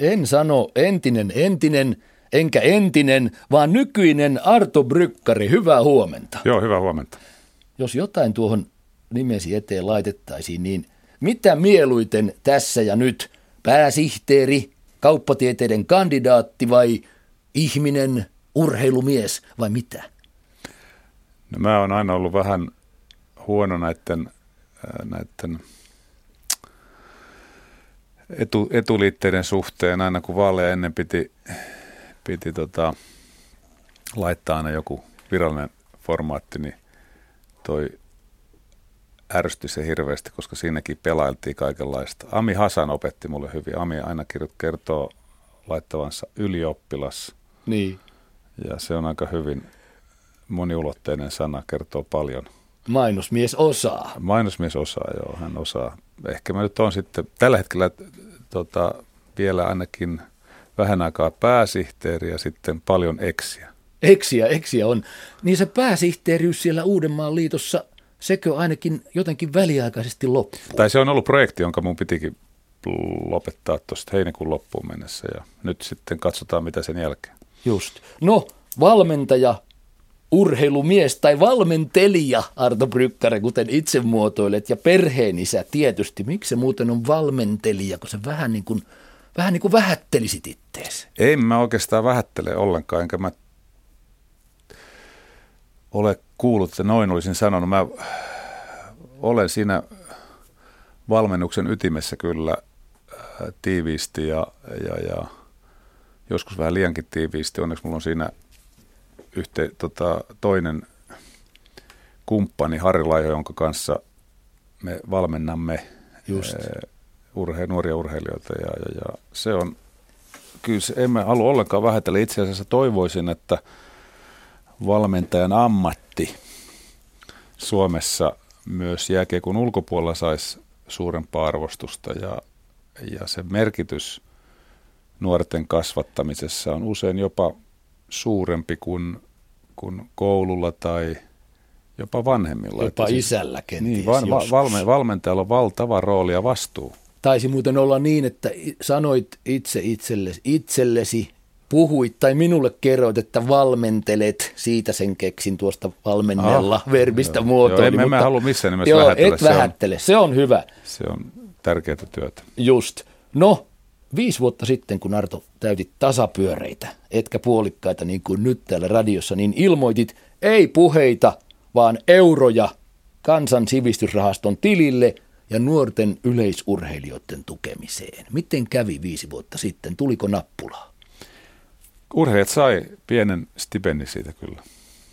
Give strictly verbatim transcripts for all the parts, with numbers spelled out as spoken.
En sano entinen entinen, enkä entinen, vaan nykyinen Arto Brykkari. Hyvää huomenta. Joo, hyvää huomenta. Jos jotain tuohon nimesi eteen laitettaisiin, niin mitä mieluiten tässä ja nyt? Pääsihteeri, kauppatieteiden kandidaatti vai ihminen, urheilumies vai mitä? No, mä oon aina ollut vähän huono näiden, näiden etu, etuliitteiden suhteen. Aina kun vaaleja ennen piti, piti tota, laittaa aina joku virallinen formaatti, niin toi ärsytti se hirveästi, koska siinäkin pelailtiin kaikenlaista. Ami Hasan opetti mulle hyvin. Ami aina kertoo laittavansa ylioppilas. Niin. Ja se on aika hyvin moniulotteinen sana, kertoo paljon. Mainosmies osaa. Mainosmies osaa, joo, hän osaa. Ehkä mä nyt on sitten tällä hetkellä tota, vielä ainakin vähän aikaa pääsihteeri ja sitten paljon eksiä. Eksiä, eksiä on. Niin se pääsihteeriys siellä Uudenmaan liitossa, sekö ainakin jotenkin väliaikaisesti loppuu? Tai se on ollut projekti, jonka mun pitikin lopettaa tuosta heinäkuun loppuun mennessä ja nyt sitten katsotaan mitä sen jälkeen. Just. No, valmentaja, urheilumies tai valmentelija, Arto Brykkari, kuten itse muotoilet, ja perheenisä tietysti. Miksi se muuten on valmentelija, kun se vähän niin kuin, vähän niin kuin vähättelisit ittees? Ei mä oikeastaan vähättele ollenkaan, enkä mä ole kuullut, että noin olisin sanonut. Mä olen siinä valmennuksen ytimessä kyllä tiiviisti ja, ja, ja joskus vähän liiankin tiiviisti. Onneksi mulla on siinä yhte, tota, toinen kumppani Harri Laiho, jonka kanssa me valmennamme urhe, nuoria urheilijoita. Ja, ja, ja se on, kyllä se, en mä halua ollenkaan vähätellä. Itse asiassa toivoisin, että valmentajan ammatti Suomessa myös jääkiekon ulkopuolella saisi suurempaa arvostusta ja, ja se merkitys nuorten kasvattamisessa on usein jopa suurempi kuin, kuin koululla tai jopa vanhemmilla. Jopa että isällä kenties niin, va, va, valme, valmentajalla on valtava rooli ja vastuu. Taisi muuten olla niin, että sanoit itse itsellesi, itsellesi puhuit tai minulle kerroit, että valmentelet, siitä sen keksin tuosta valmennella ah, verbistä muotoili. Emme mä halua missään nimessä joo, vähätellä. et vähättele, se on, se on hyvä. Se on tärkeää työtä. Just. No, viisi vuotta sitten, kun Arto täytit tasapyöreitä, etkä puolikkaita niin kuin nyt täällä radiossa, niin ilmoitit ei puheita, vaan euroja Kansan sivistysrahaston tilille ja nuorten yleisurheilijoiden tukemiseen. Miten kävi viisi vuotta sitten? Tuliko nappulaa? Urheilijat sai pienen stipendin siitä kyllä.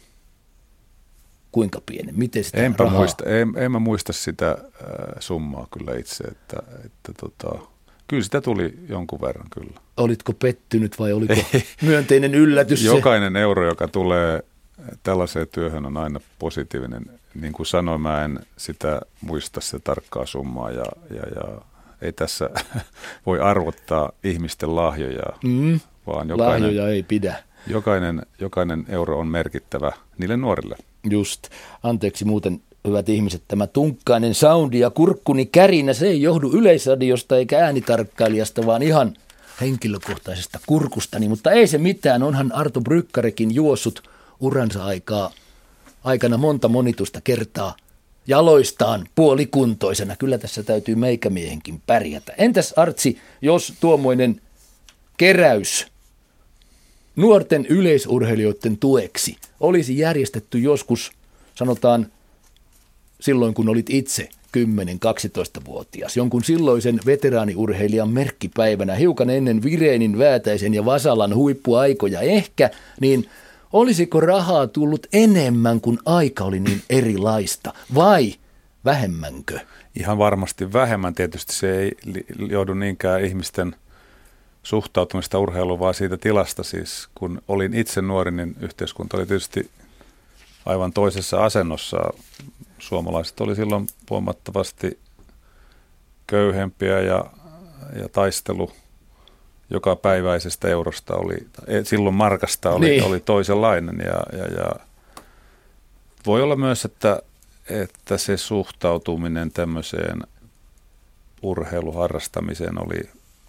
Kuinka pienen? Miten sitä Enpä rahaa? muista, en, en mä muista sitä äh, summaa kyllä itse, että, että tota, kyllä sitä tuli jonkun verran kyllä. Olitko pettynyt vai oliko myönteinen yllätys? Jokainen se? euro, joka tulee tällaiseen työhön on aina positiivinen. Niin kuin sanoin, mä en sitä muista sitä tarkkaa summaa ja, ja, ja ei tässä voi arvottaa ihmisten lahjoja, mm. vaan jokainen, lahjoja ei pidä. Jokainen, jokainen euro on merkittävä niille nuorille. Just. Anteeksi muuten, hyvät ihmiset, tämä tunkkainen soundi ja kurkkuni kärinä, se ei johdu Yleisradiosta eikä äänitarkkailijasta, vaan ihan henkilökohtaisesta kurkustani. Mutta ei se mitään, onhan Arto Brykkarikin juossut uransa aikaa, aikana monta monitusta kertaa jaloistaan puolikuntoisena. Kyllä tässä täytyy meikämiehenkin pärjätä. Entäs Artsi, jos tuommoinen keräys nuorten yleisurheilijoiden tueksi olisi järjestetty joskus, sanotaan silloin kun olit itse kymmenen-kaksitoista-vuotias, jonkun silloisen veteraaniurheilijan merkkipäivänä, hiukan ennen Virenin, Väätäisen ja Vasalan huippuaikoja ehkä, niin olisiko rahaa tullut enemmän, kun aika oli niin erilaista, vai vähemmänkö? Ihan varmasti vähemmän. Tietysti se ei joudu niinkään ihmisten suhtautumista urheiluun, vaan siitä tilasta. Siis kun olin itse nuori, niin yhteiskunta oli tietysti aivan toisessa asennossa. Suomalaiset oli silloin huomattavasti köyhempiä ja, ja taistelu joka päiväisestä eurosta oli, silloin markasta oli, niin. oli toisenlainen ja, ja, ja voi olla myös, että, että se suhtautuminen tämmöiseen urheiluharrastamiseen oli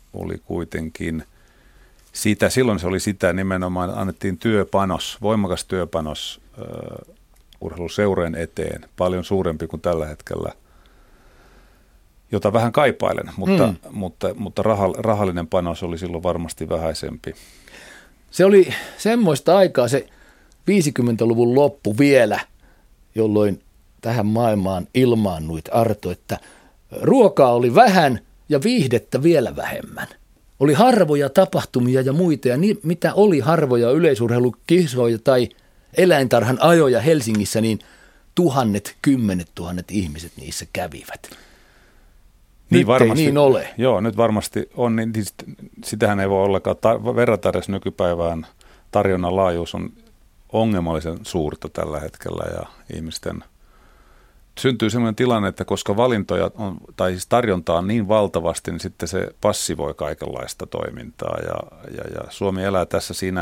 oli kuitenkin sitä, silloin se oli sitä nimenomaan, annettiin työpanos, voimakas työpanos uh, urheiluseurojen eteen, paljon suurempi kuin tällä hetkellä, jota vähän kaipailen, mutta, mm. mutta, mutta rahallinen panos oli silloin varmasti vähäisempi. Se oli semmoista aikaa, se viisikymmentäluvun loppu vielä, jolloin tähän maailmaan ilmaannuit, Arto, että ruokaa oli vähän ja viihdettä vielä vähemmän. Oli harvoja tapahtumia ja muita, ja niin, mitä oli harvoja yleisurheilukisoja tai eläintarhan ajoja Helsingissä, niin tuhannet, kymmenet tuhannet ihmiset niissä kävivät. Niin nyt varmasti, ei niin ole. Joo, nyt varmasti on, niin sitähän ei voi ollenkaan tar- verrata edes nykypäivään. Tarjonnan laajuus on ongelmallisen suurta tällä hetkellä ja ihmisten syntyy sellainen tilanne, että koska valintoja on, tai siis tarjontaa on niin valtavasti, niin sitten se passivoi kaikenlaista toimintaa ja, ja, ja Suomi elää tässä siinä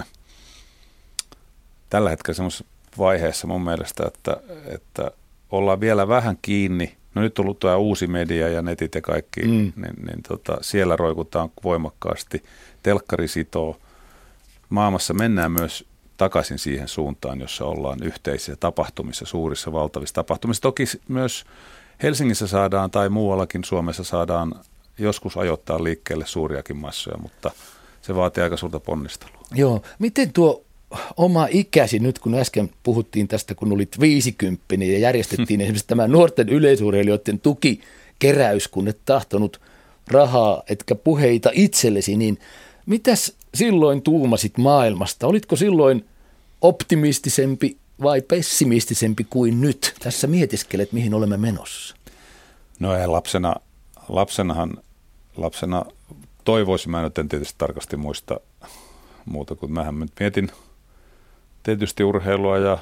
tällä hetkellä semmoisessa vaiheessa mun mielestä, että, että ollaan vielä vähän kiinni. No nyt on tullut tuo uusi media ja netit ja kaikki, mm. niin, niin tota, siellä roikutaan voimakkaasti. Telkkari sitoo. Maailmassa mennään myös takaisin siihen suuntaan, jossa ollaan yhteisissä tapahtumissa, suurissa valtavissa tapahtumissa. Toki myös Helsingissä saadaan tai muuallakin Suomessa saadaan joskus ajoittaa liikkeelle suuriakin massoja, mutta se vaatii aika suurta ponnistelua. Joo. Miten tuo oma ikäsi, nyt kun äsken puhuttiin tästä, kun olit viisikymppinen ja järjestettiin esimerkiksi tämä nuorten yleisurheilijoiden tukikeräys, kun et tahtonut rahaa etkä puheita itsellesi, niin mitäs silloin tuumasit maailmasta? Olitko silloin optimistisempi vai pessimistisempi kuin nyt? Tässä mietiskelet, mihin olemme menossa. No ei, lapsena, lapsenahan, lapsena toivoisin, mä nyt en tietysti tarkasti muista muuta kuin mähän nyt mietin tietysti urheilua ja,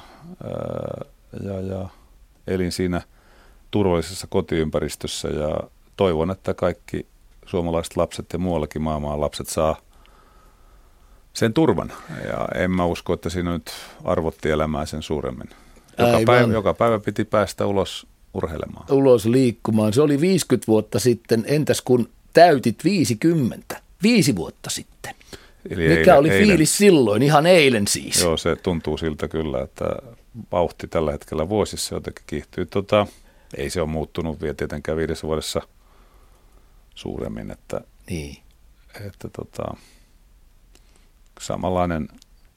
ja, ja elin siinä turvallisessa kotiympäristössä ja toivon, että kaikki suomalaiset lapset ja muuallakin maailman lapset saa sen turvan. Ja en mä usko, että siinä nyt arvotti elämää sen suuremmin. Joka päivä, joka päivä piti päästä ulos urheilemaan. Ulos liikkumaan. Se oli viisikymmentä vuotta sitten. Entäs kun täytit viisikymmentä? Viisi vuotta sitten. Eli mikä eilen, oli fiilis eilen. Silloin? Ihan eilen siis. Joo, se tuntuu siltä kyllä, että vauhti tällä hetkellä vuosissa jotenkin kiihtyy. Tota, ei se ole muuttunut vielä tietenkään viidessä vuodessa suuremmin, että, niin. että tota, samanlainen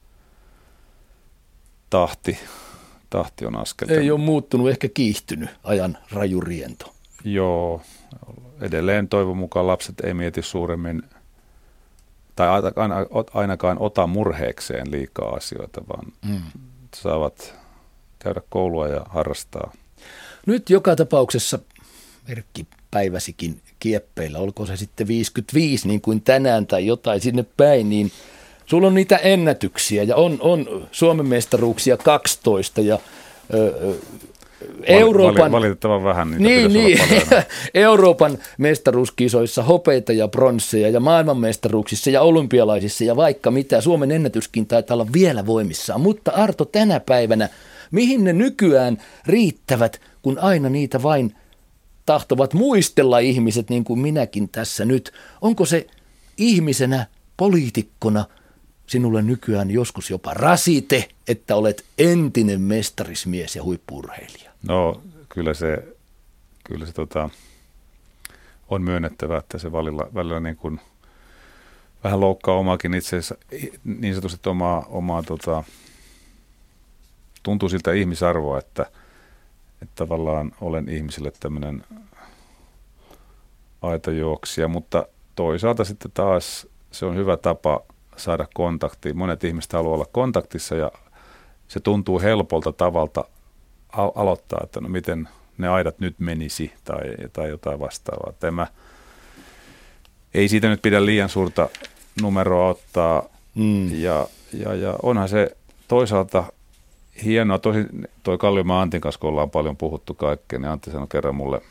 tahti, tahti on askeltanut. Ei ole muuttunut, ehkä kiihtynyt ajan rajuriento. Joo, edelleen toivon mukaan lapset ei mieti suuremmin tai ainakaan ota murheekseen liikaa asioita, vaan mm. saavat käydä koulua ja harrastaa. Nyt joka tapauksessa merkkipäiväsikin kieppeillä, olkoon se sitten viisikymmentäviisi niin kuin tänään tai jotain sinne päin, niin sulla on niitä ennätyksiä ja on, on Suomen mestaruuksia kaksitoista ja ö, Euroopan, valitettavan vähän niitä niin, niin. Euroopan mestaruuskisoissa hopeita ja pronsseja ja maailmanmestaruuksissa ja olympialaisissa ja vaikka mitä. Suomen ennätyskin taitaa olla vielä voimissaan. Mutta Arto, tänä päivänä, mihin ne nykyään riittävät, kun aina niitä vain tahtovat muistella ihmiset, niin kuin minäkin tässä nyt. Onko se ihmisenä, poliitikkona sinulle nykyään joskus jopa rasite, että olet entinen mestarismies ja huippu-urheilija? No kyllä se, kyllä se tota, on myönnettävä, että se välillä, välillä niin kuin vähän loukkaa omaakin itseensä, niin sanotusti omaa, omaa tota, tuntuu siltä ihmisarvoa, että, että tavallaan olen ihmisille tämmöinen aitajuoksija, mutta toisaalta sitten taas se on hyvä tapa saada kontaktia. Monet ihmiset haluaa olla kontaktissa ja se tuntuu helpolta tavalta al- aloittaa, että no miten ne aidat nyt menisi tai, tai jotain vastaavaa. Tämä, ei siitä nyt pidä liian suurta numeroa ottaa mm. ja, ja, ja onhan se toisaalta hienoa. Tosi toi Kalliomaan Antin kanssa, kun ollaan paljon puhuttu kaikkea, niin Antti sanoi kerran mulle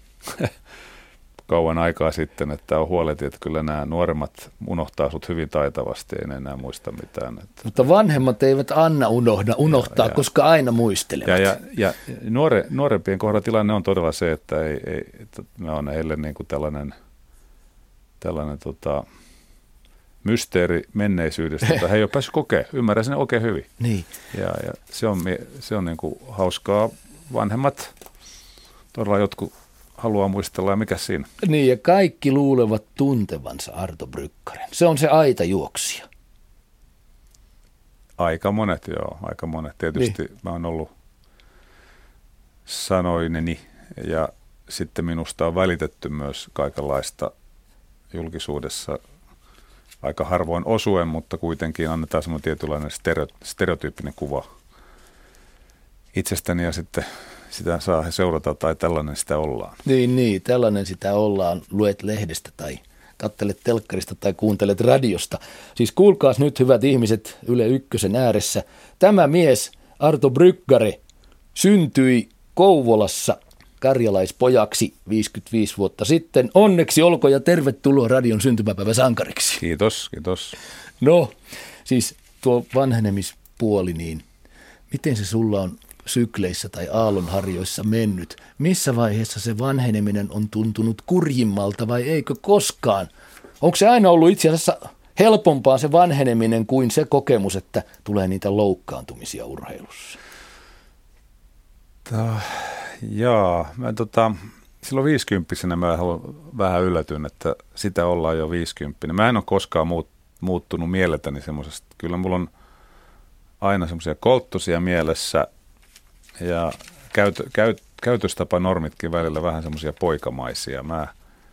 kauan aikaa sitten, että on huoleti, että kyllä nämä nuoremmat unohtaa sut hyvin taitavasti, ei ne enää muista mitään. Että mutta vanhemmat eivät anna unohda, unohtaa, ja, koska aina muistelevat. Ja, ja, ja nuore, nuorempien kohdalla tilanne on todella se, että, ei, ei, että me on heille niin kuin tällainen tällainen tota, mysteeri menneisyydestä, jota he ei ole päässyt kokemaan. Ymmärrän sen oikein hyvin. Niin. Ja, ja se on, se on niin kuin hauskaa. Vanhemmat todella jotkut haluaa muistella, ja mikä siinä? Niin, ja kaikki luulevat tuntevansa Arto Brykkaren. Se on se aitajuoksija. Aika monet, joo. Aika monet. Tietysti niin. Mä oon ollut sanoineni, ja sitten minusta on välitetty myös kaikenlaista julkisuudessa aika harvoin osuen, mutta kuitenkin annetaan semmoinen tietynlainen stereotyyppinen kuva itsestäni, ja sitten sitä saa he seurata, tai tällainen sitä ollaan. Niin, niin, tällainen sitä ollaan. Luet lehdestä tai katselet telkkarista tai kuuntelet radiosta. Siis kuulkaas nyt, hyvät ihmiset, Yle Ykkösen ääressä. Tämä mies, Arto Brykkare, syntyi Kouvolassa karjalaispojaksi viisikymmentäviisi vuotta sitten. Onneksi olko ja tervetuloa radion syntymäpäivä sankariksi. Kiitos, kiitos. No, siis tuo vanhenemispuoli, niin miten se sulla on sykleissä tai aallonharjoissa mennyt? Missä vaiheessa se vanheneminen on tuntunut kurjimmalta vai eikö koskaan? Onko se aina ollut itse asiassa helpompaa se vanheneminen kuin se kokemus, että tulee niitä loukkaantumisia urheilussa? Tää, jaa, mä tota, silloin viisikymppisenä mä vähän yllätyn, että sitä ollaan jo viisikymppinen. Mä en ole koskaan muut, muuttunut mieleltäni semmoisesta. Kyllä mulla on aina semmoisia kolttosia mielessä ja käyt, käyt, käytöstapanormitkin välillä vähän semmoisia poikamaisia. Mä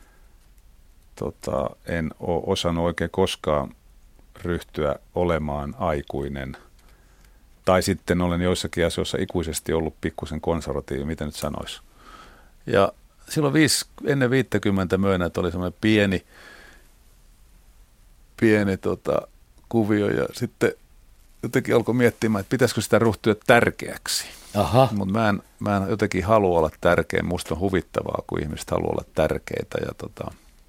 tota, en ole osannut oikein koskaan ryhtyä olemaan aikuinen. Tai sitten olen joissakin asioissa ikuisesti ollut pikkusen konservatiivi, mitä nyt sanoisi. Ja silloin viisi, ennen viittäkymmentä myönnä, että oli semmoinen pieni, pieni tota, kuvio ja sitten jotenkin alkoi miettimään, että pitäisikö sitä ryhtyä tärkeäksi. Mutta mä en, mä en jotenkin halua olla tärkeä. Musta on huvittavaa, kun ihmiset haluaa olla tärkeitä. Ja tota,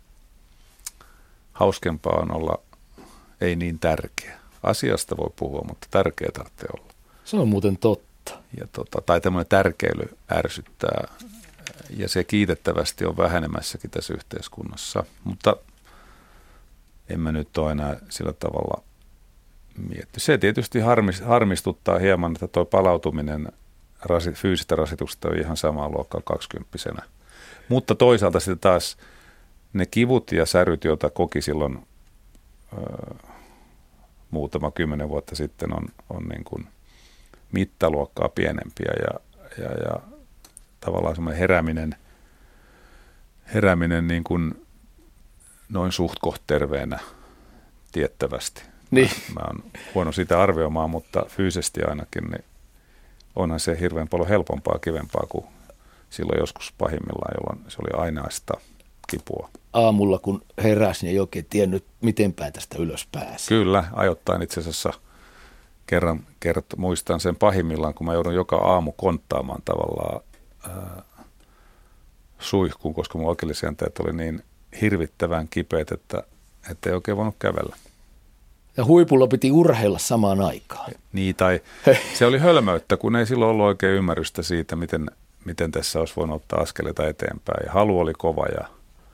hauskempaa on olla ei niin tärkeä. Asiasta voi puhua, mutta tärkeä tarvitsee olla. Se on muuten totta. Ja tota, tai tämmöinen tärkeily ärsyttää. Ja se kiitettävästi on vähenemässäkin tässä yhteiskunnassa. Mutta en mä nyt ole enää sillä tavalla miettinyt. Se tietysti harmistuttaa hieman, että tuo palautuminen rasi, fyysistä rasituksesta on ihan samaa luokkaa kaksikymppisenä. Mutta toisaalta sitten taas ne kivut ja säryt, joita koki silloin ö, muutama kymmenen vuotta sitten, on, on niin kuin mittaluokkaa pienempiä ja, ja, ja tavallaan semmoinen herääminen, herääminen niin kuin noin suht koht terveenä tiettävästi. Niin. Mä, mä oon huono sitä arvioimaan, mutta fyysisesti ainakin niin onhan se hirveän paljon helpompaa, kivempaa kuin silloin joskus pahimmillaan, jolloin se oli ainaista kipua. Aamulla kun heräsin, ei oikein tiennyt, miten päin tästä ylös pääsi. Kyllä, ajoittain itse asiassa kerran kert, muistan sen pahimmillaan, kun mä joudun joka aamu konttaamaan tavallaan ää, suihkuun, koska mun oikeellisjänteet oli niin hirvittävän kipeät, että ei oikein voinut kävellä. Ja huipulla piti urheilla samaan aikaan. Niin, tai se oli hölmöyttä, kun ei silloin ollut oikein ymmärrystä siitä, miten, miten tässä olisi voinut ottaa askeleita eteenpäin. Ja halu oli kova ja,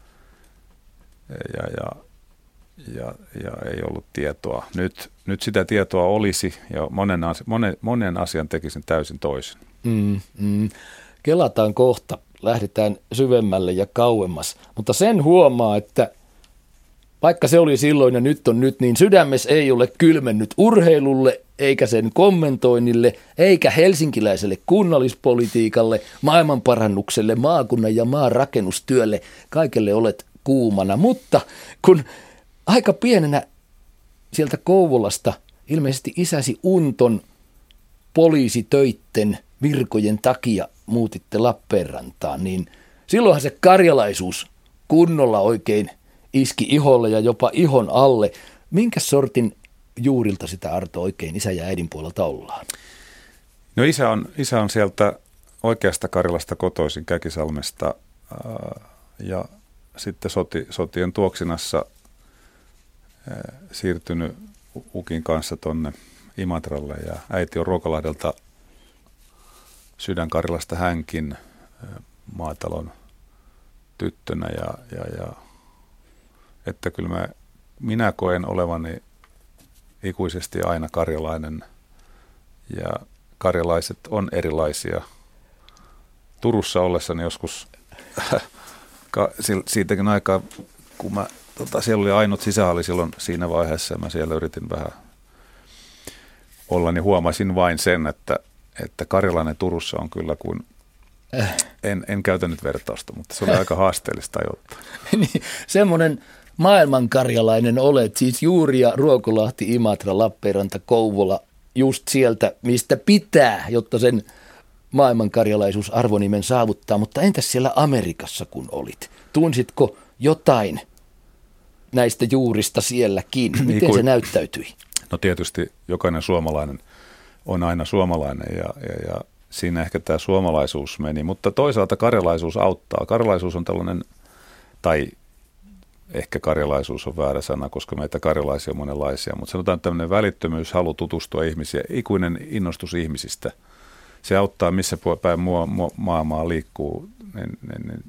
ja, ja, ja, ja ei ollut tietoa. Nyt, nyt sitä tietoa olisi ja monen, monen, monen asian tekisin täysin toisin. Mm, mm. Kelataan kohta, lähdetään syvemmälle ja kauemmas, mutta sen huomaa, että vaikka se oli silloin ja nyt on nyt, niin sydämessä ei ole kylmennyt urheilulle, eikä sen kommentoinnille, eikä helsinkiläiselle kunnallispolitiikalle, maailmanparannukselle, maakunnan ja maan rakennustyölle. Kaikelle olet kuumana, mutta kun aika pienenä sieltä Kouvolasta ilmeisesti isäsi Unton poliisitöitten virkojen takia muutitte Lappeenrantaan, niin silloinhan se karjalaisuus kunnolla oikein iski iholle ja jopa ihon alle. Minkä sortin juurilta sitä, Arto, oikein isä ja äidin puolelta ollaan? No isä on, isä on sieltä oikeasta Karjalasta kotoisin Käkisalmesta ää, ja sitten soti, sotien tuoksinassa ää, siirtynyt ukin kanssa tonne Imatralle ja äiti on Ruokolahdelta Sydän-Karjalasta hänkin ää, maatalon tyttönä ja, ja, ja että kyllä mä, minä koen olevani ikuisesti aina karjalainen ja karjalaiset on erilaisia. Turussa ollessani joskus siitäkin aikaa, kun mä, tota, siellä oli ainut sisähalli silloin siinä vaiheessa ja mä siellä yritin vähän olla, niin huomasin vain sen, että, että karjalainen Turussa on kyllä kuin, en, en käytä nyt vertausta, mutta se oli aika haasteellista ajoittaa. Niin, semmoinen maailmankarjalainen olet, siis juuri ja Ruokolahti, Imatra, Lappeenranta, Kouvola, just sieltä, mistä pitää, jotta sen maailmankarjalaisuus arvonimen saavuttaa. Mutta entäs siellä Amerikassa, kun olit? Tunsitko jotain näistä juurista sielläkin? Miten niin kuin, se näyttäytyi? No tietysti jokainen suomalainen on aina suomalainen ja, ja, ja siinä ehkä tämä suomalaisuus meni, mutta toisaalta karjalaisuus auttaa. Karjalaisuus on tällainen, tai ehkä karjalaisuus on väärä sana, koska meitä karjalaisia on monenlaisia, mutta sanotaan tämmöinen välittömyys, halu tutustua ihmisiä, ikuinen innostus ihmisistä. Se auttaa, missä päin mua, mua, maailmaa liikkuu. Niin, niin, niin.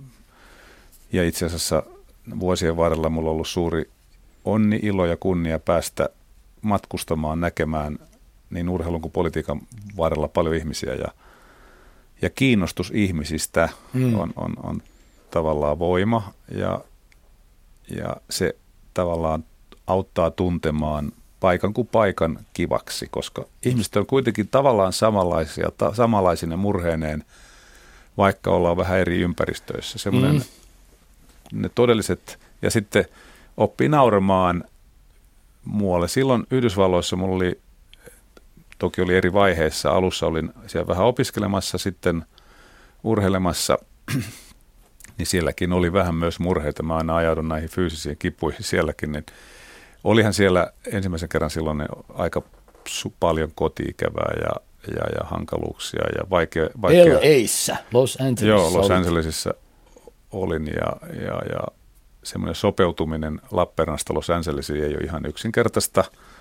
Ja itse asiassa vuosien varrella mulla on ollut suuri onni, ilo ja kunnia päästä matkustamaan, näkemään niin urheilun kuin politiikan varrella paljon ihmisiä. Ja, ja kiinnostus ihmisistä mm. on, on, on tavallaan voima ja, ja se tavallaan auttaa tuntemaan paikan kuin paikan kivaksi, koska ihmiset on kuitenkin tavallaan samanlaisia, ta, samanlaisine murheineen, vaikka ollaan vähän eri ympäristöissä. Semmoinen, mm. ne todelliset, ja sitten oppii nauramaan muualle. Silloin Yhdysvalloissa mulla oli, toki oli eri vaiheissa, alussa olin siellä vähän opiskelemassa, sitten urheilemassa, niin sielläkin oli vähän myös murheita. Mä aina ajaudun näihin fyysisiin kipuihin sielläkin, niin olihan siellä ensimmäisen kerran silloin aika paljon koti-ikävää ja, ja, ja hankaluuksia ja vaikea... vaikea L A:ssä, Los Angelesissa. Joo, Los Angelesissa olin ja, ja, ja semmoinen sopeutuminen Lappeenrannasta Los Angelesiin ei ole ihan yksinkertaista.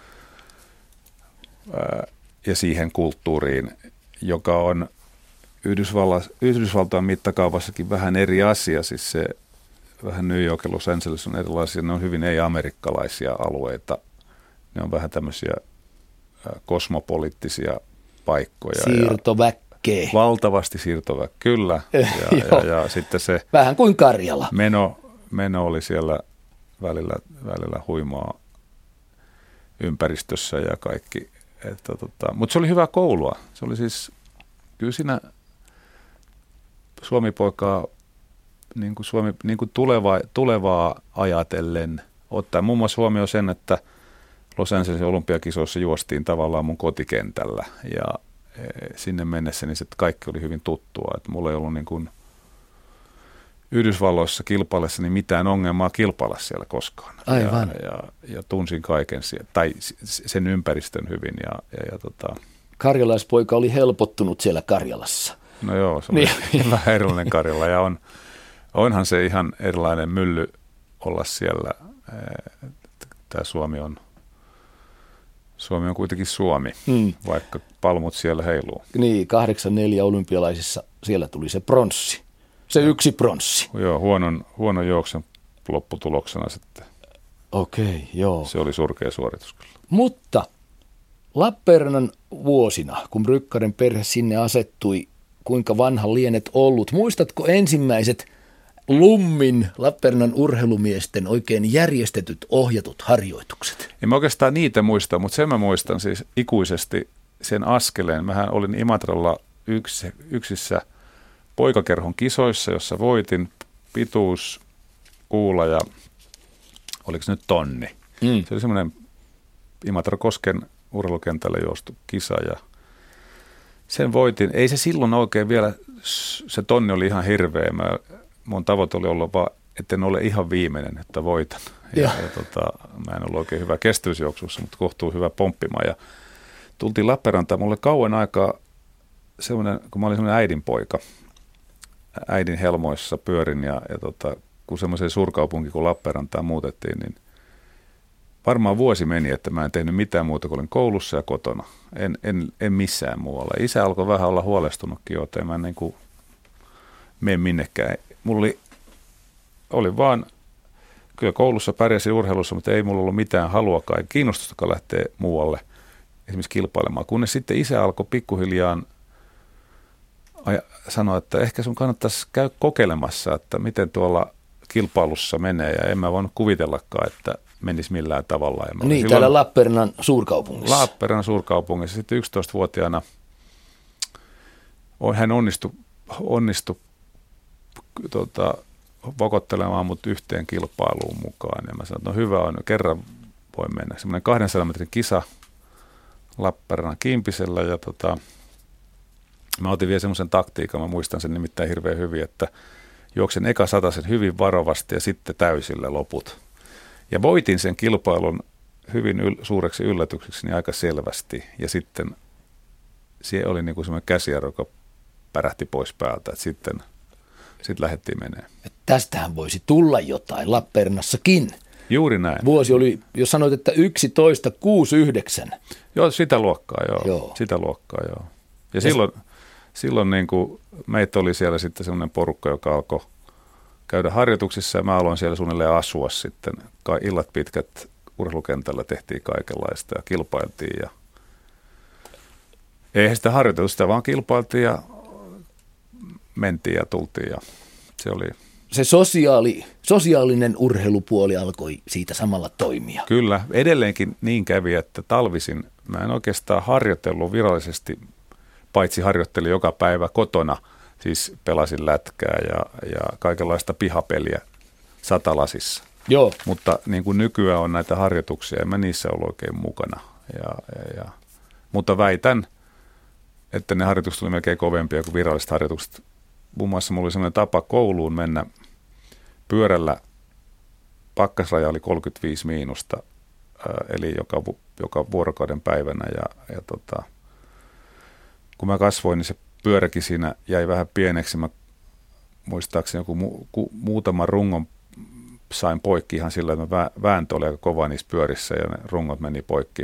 Ja siihen kulttuuriin, joka on Yhdysvaltain mittakaavassakin vähän eri asia, siis se vähän New York ja Los Angeles on erilaisia, ne on hyvin ei-amerikkalaisia alueita. Ne on vähän tämmöisiä kosmopoliittisia paikkoja. Siirtoväkkeä. Valtavasti siirtoväkkeä, kyllä. Ja, ja, ja sitten se vähän kuin Karjala. Meno, meno oli siellä välillä, välillä huimaa ympäristössä ja kaikki. Tota, mutta se oli hyvä koulua. Se oli siis, kyllä siinä Suomi-poikaa niin kuin, Suomi, niin kuin tuleva, tulevaa ajatellen ottaa. Muun muassa huomioon sen, että Los Angelesin olympiakisoissa juostiin tavallaan mun kotikentällä ja e, sinne mennessä niin se kaikki oli hyvin tuttua. Et mulla ei ollut niin kuin Yhdysvalloissa kilpailessa niin mitään ongelmaa kilpailla siellä koskaan. Aivan. Ja, ja, ja tunsin kaiken siellä, tai sen ympäristön hyvin. Ja, ja, ja, tota... Karjalaispoika oli helpottunut siellä Karjalassa. No joo, se oli niin. Vähän erilainen Karjala ja on, onhan se ihan erilainen mylly olla siellä. Tämä Suomi on, Suomi on kuitenkin Suomi, hmm. vaikka palmut siellä heiluu. Niin, kahdeksankymmentäneljä olympialaisissa siellä tuli se pronssi. Se yksi pronssi. Joo, huonon, huonon juoksen lopputuloksena sitten. Okei, joo. Se oli surkea suoritus kyllä. Mutta Lappeenrannan vuosina, kun Brykkärin perhe sinne asettui, kuinka vanha lienet ollut? Muistatko ensimmäiset Lummin Lappeenrannan urheilumiesten oikein järjestetyt ohjatut harjoitukset? En mä oikeastaan niitä muista, mutta sen mä muistan siis ikuisesti sen askeleen. Mähän olin Imatralla yks, yksissä poikakerhon kisoissa, jossa voitin pituus, kuula ja oliko se nyt tonni. Mm. Se oli semmoinen Imatra-Kosken urheilukentällä juostu kisa ja sen voitin. Ei se silloin oikein vielä, se tonni oli ihan hirveä. Mä, mun tavoite oli olla vaan, etten ole ihan viimeinen, että voitan. Ja, ja. ja tota, mä en ollut oikein hyvä kestävyysjuoksussa, mutta kohtuu hyvä pomppimaan. Ja tultiin Lappeenrantaan. Mulle kauan aikaa semmoinen, kun mä olin semmoinen äidinpoika. Äidin helmoissa pyörin ja, ja tota, kun semmoiseen suurkaupunkiin kun Lappeenrantaan muutettiin, niin varmaan vuosi meni, että mä en tehnyt mitään muuta kuin olin koulussa ja kotona. En, en, en missään muualla. Isä alkoi vähän olla huolestunutkin, joten mä en niin kuin mene minnekään. Mulla oli, oli vaan kyllä koulussa pärjäsin urheilussa, mutta ei mulla ollut mitään haluakaan ja kiinnostustakaan lähteä muualle esimerkiksi kilpailemaan. Kunnes sitten isä alkoi pikkuhiljaa sanoa, että ehkä sun kannattaisi käydä kokeilemassa, että miten tuolla kilpailussa menee. Ja en mä voinut kuvitellakaan, että menisi millään tavalla. Ja niin, täällä Lappeenrannan suurkaupungissa. Lappeenrannan suurkaupungissa. Sitten yksitoistavuotiaana hän onnistui, onnistui tota, vokottelemaan mut yhteen kilpailuun mukaan. Ja mä sanoin, että no hyvä on, kerran voi mennä. Semmoinen kahdensadan metrin kisa Lappeenrannan Kimpisellä. Ja tota, mä otin vielä semmoisen taktiikan, mä muistan sen nimittäin hirveän hyvin, että juoksen eka satasen hyvin varovasti ja sitten täysillä loput. Ja voitin sen kilpailun hyvin yl- suureksi yllätykseksi niin aika selvästi. Ja sitten siellä oli niin kuin semmoinen käsijarru, joka pärähti pois päältä. Että sitten sitten lähdettiin menemään. Tästähän voisi tulla jotain Lappeenrannassakin. Juuri näin. Vuosi oli, jos sanoit, että yksitoista kuusikymmentäyhdeksän. Joo, sitä luokkaa joo. joo. Sitä luokkaa joo. Ja, ja silloin, silloin niin kuin meitä oli siellä sitten semmoinen porukka, joka alkoi käydä harjoituksissa ja mä aloin siellä suunnilleen asua sitten. Illat pitkät urheilukentällä tehtiin kaikenlaista ja kilpailtiin ja eihän sitä harjoiteltu, sitä vaan kilpailtiin ja mentiin ja tultiin ja se oli... Se sosiaali, sosiaalinen urheilupuoli alkoi siitä samalla toimia. Kyllä, edelleenkin niin kävi, että talvisin mä en oikeastaan harjoitellut virallisesti, paitsi harjoittelin joka päivä kotona, siis pelasin lätkää ja, ja kaikenlaista pihapeliä satalasissa. Joo. Mutta niin kuin nykyään on näitä harjoituksia, en mä niissä ollut oikein mukana. Ja, ja, ja. Mutta väitän, että ne harjoitukset oli melkein kovempia kuin viralliset harjoitukset. Muun muassa mulla oli sellainen tapa kouluun mennä pyörällä, pakkasraja oli kolmekymmentäviisi miinusta, eli joka, joka vuorokauden päivänä. Ja, ja tota, kun mä kasvoin, niin se pyöräkin siinä jäi vähän pieneksi. Mä muistaakseni joku mu, ku, muutaman rungon sain poikki ihan sillä, että mä vääntö oli aika kova niissä pyörissä ja ne rungot meni poikki.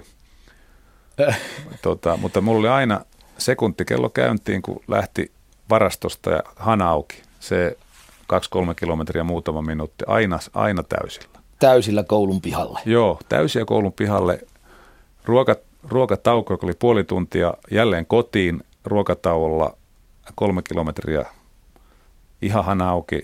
tota, mutta mulla oli aina sekunti kello käyntiin, kun lähti varastosta ja hana auki. Se kaksi kolme kilometriä muutama minuutti, aina, aina täysillä. Täysillä koulun pihalle. Joo, täysiä koulun pihalle. Ruoka, ruokatauko, joka oli puoli tuntia, jälleen kotiin ruokatauolla kolme kilometriä, ihan hana auki.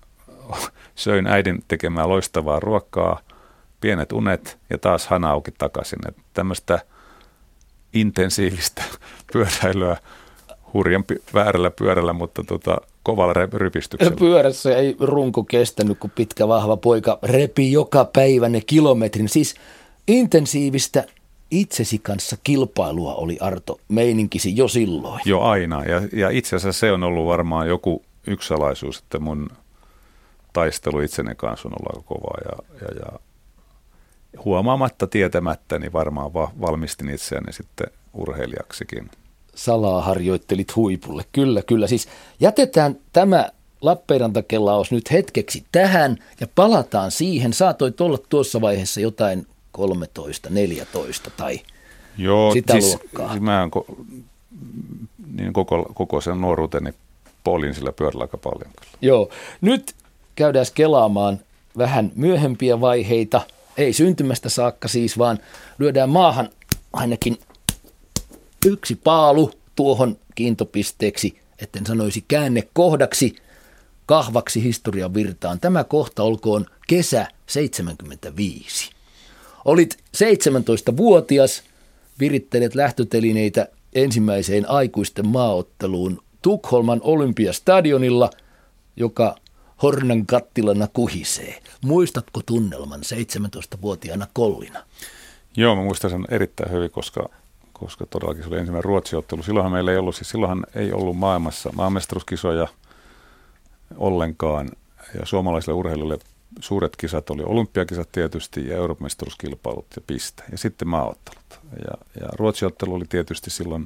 Söin äidin tekemää loistavaa ruokaa, pienet unet ja taas hana auki takaisin. Että tämmöistä intensiivistä pyöräilyä hurjan väärällä pyörällä, mutta tota, kovalla rypistyksellä. Pyörässä ei runko kestänyt, kun pitkä vahva poika repi joka päivä ne kilometrin. Siis intensiivistä itsesi kanssa kilpailua oli, Arto, meininkisi jo silloin. Jo aina, ja, ja itse asiassa se on ollut varmaan joku yksi salaisuus, että mun taistelu itseni kanssa on ollut aika kovaa ja, ja, ja huomaamatta, tietämättä, niin varmaan va- valmistin itseäni sitten urheilijaksikin. Salaa harjoittelit huipulle, kyllä, kyllä. Siis jätetään tämä Lappeenrantakelaus nyt hetkeksi tähän ja palataan siihen. Saatoit olla tuossa vaiheessa jotain kolmetoista, neljätoista tai Joo, sitä siis, luokkaa. Mä ko, niin koko, koko sen nuoruuteni polin sillä pyörällä aika paljon. Kyllä. Joo, nyt käydään kelaamaan vähän myöhempiä vaiheita. Ei syntymästä saakka siis, vaan lyödään maahan ainakin yksi paalu tuohon kiintopisteeksi, etten sanoisi käännekohdaksi, kahvaksi historian virtaan. Tämä kohta olkoon kesä seitsemänkymmentäviisi. Olit seitsemäntoistavuotias, virittelet lähtötelineitä ensimmäiseen aikuisten maaotteluun Tukholman Olympiastadionilla, joka hornan kattilana kuhisee. Muistatko tunnelman seitsemäntoistavuotiaana kollina? Joo, mä muistan sen erittäin hyvin, koska, koska todellakin se oli ensimmäinen Ruotsi-ottelu. Silloinhan meillä ei ollut, siis silloinhan ei ollut maailmassa maanmestaruuskisoja ollenkaan. Ja suomalaisille urheilijoille suuret kisat oli olympiakisat tietysti ja Euroopan mestaruuskilpailut ja piste. Ja sitten maaottelut. Ja, ja Ruotsi-ottelu oli tietysti silloin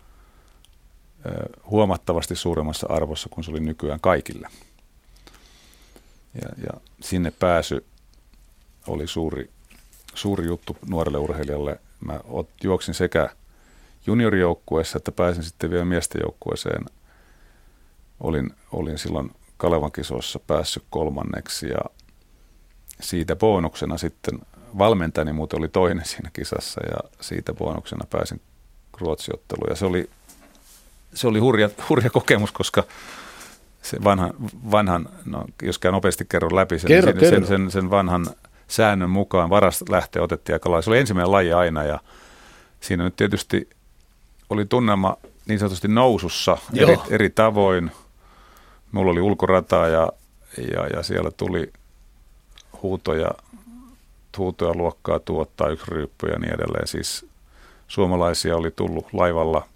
ö, huomattavasti suuremmassa arvossa kuin se oli nykyään kaikille. Ja, ja sinne pääsy oli suuri, suuri juttu nuorelle urheilijalle. Mä juoksin sekä juniorijoukkueessa että pääsin sitten vielä miesten joukkueeseen. Olin, olin silloin Kalevan kisoissa päässyt kolmanneksi ja siitä bonuksena sitten valmentajani muuten oli toinen siinä kisassa ja siitä bonuksena pääsin Ruotsi-otteluun. Ja se oli, se oli hurja, hurja kokemus, koska se vanhan, vanhan no, jos käyn nopeasti kerron läpi sen, kerro, sen, kerro. sen, sen, sen vanhan säännön mukaan varas lähtee otettiin aika lailla. Se oli ensimmäinen laji aina ja siinä nyt tietysti oli tunnelma niin sanotusti nousussa eri, eri tavoin. Mulla oli ulkorata ja, ja, ja siellä tuli huutoja, huutoja luokkaa tuottaa yksi ryyppy ja niin edelleen. Siis suomalaisia oli tullut laivalla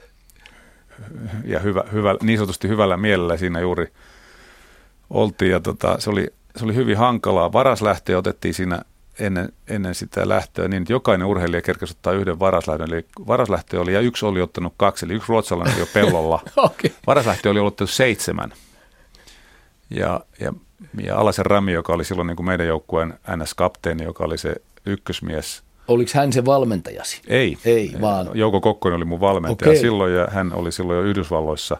ja hyvä, hyvä, niin sanotusti hyvällä mielellä siinä juuri oltiin. Ja tota, se, oli, se oli hyvin hankalaa. Varaslähtöä otettiin siinä ennen, ennen sitä lähtöä niin, että jokainen urheilija kerkesi ottaa yhden varaslähdön. Eli varaslähtö oli ja yksi oli ottanut kaksi, eli yksi ruotsalainen oli jo pellolla. Okay. Varaslähtö oli ottanut seitsemän. Ja, ja, ja Alasen Rami, joka oli silloin niin kuin meidän joukkueen N S-kapteeni, joka oli se ykkösmies. Oliko hän se valmentajasi? Ei. Ei, vaan. Jouko Kokkonen oli mun valmentaja okay. silloin ja hän oli silloin jo Yhdysvalloissa.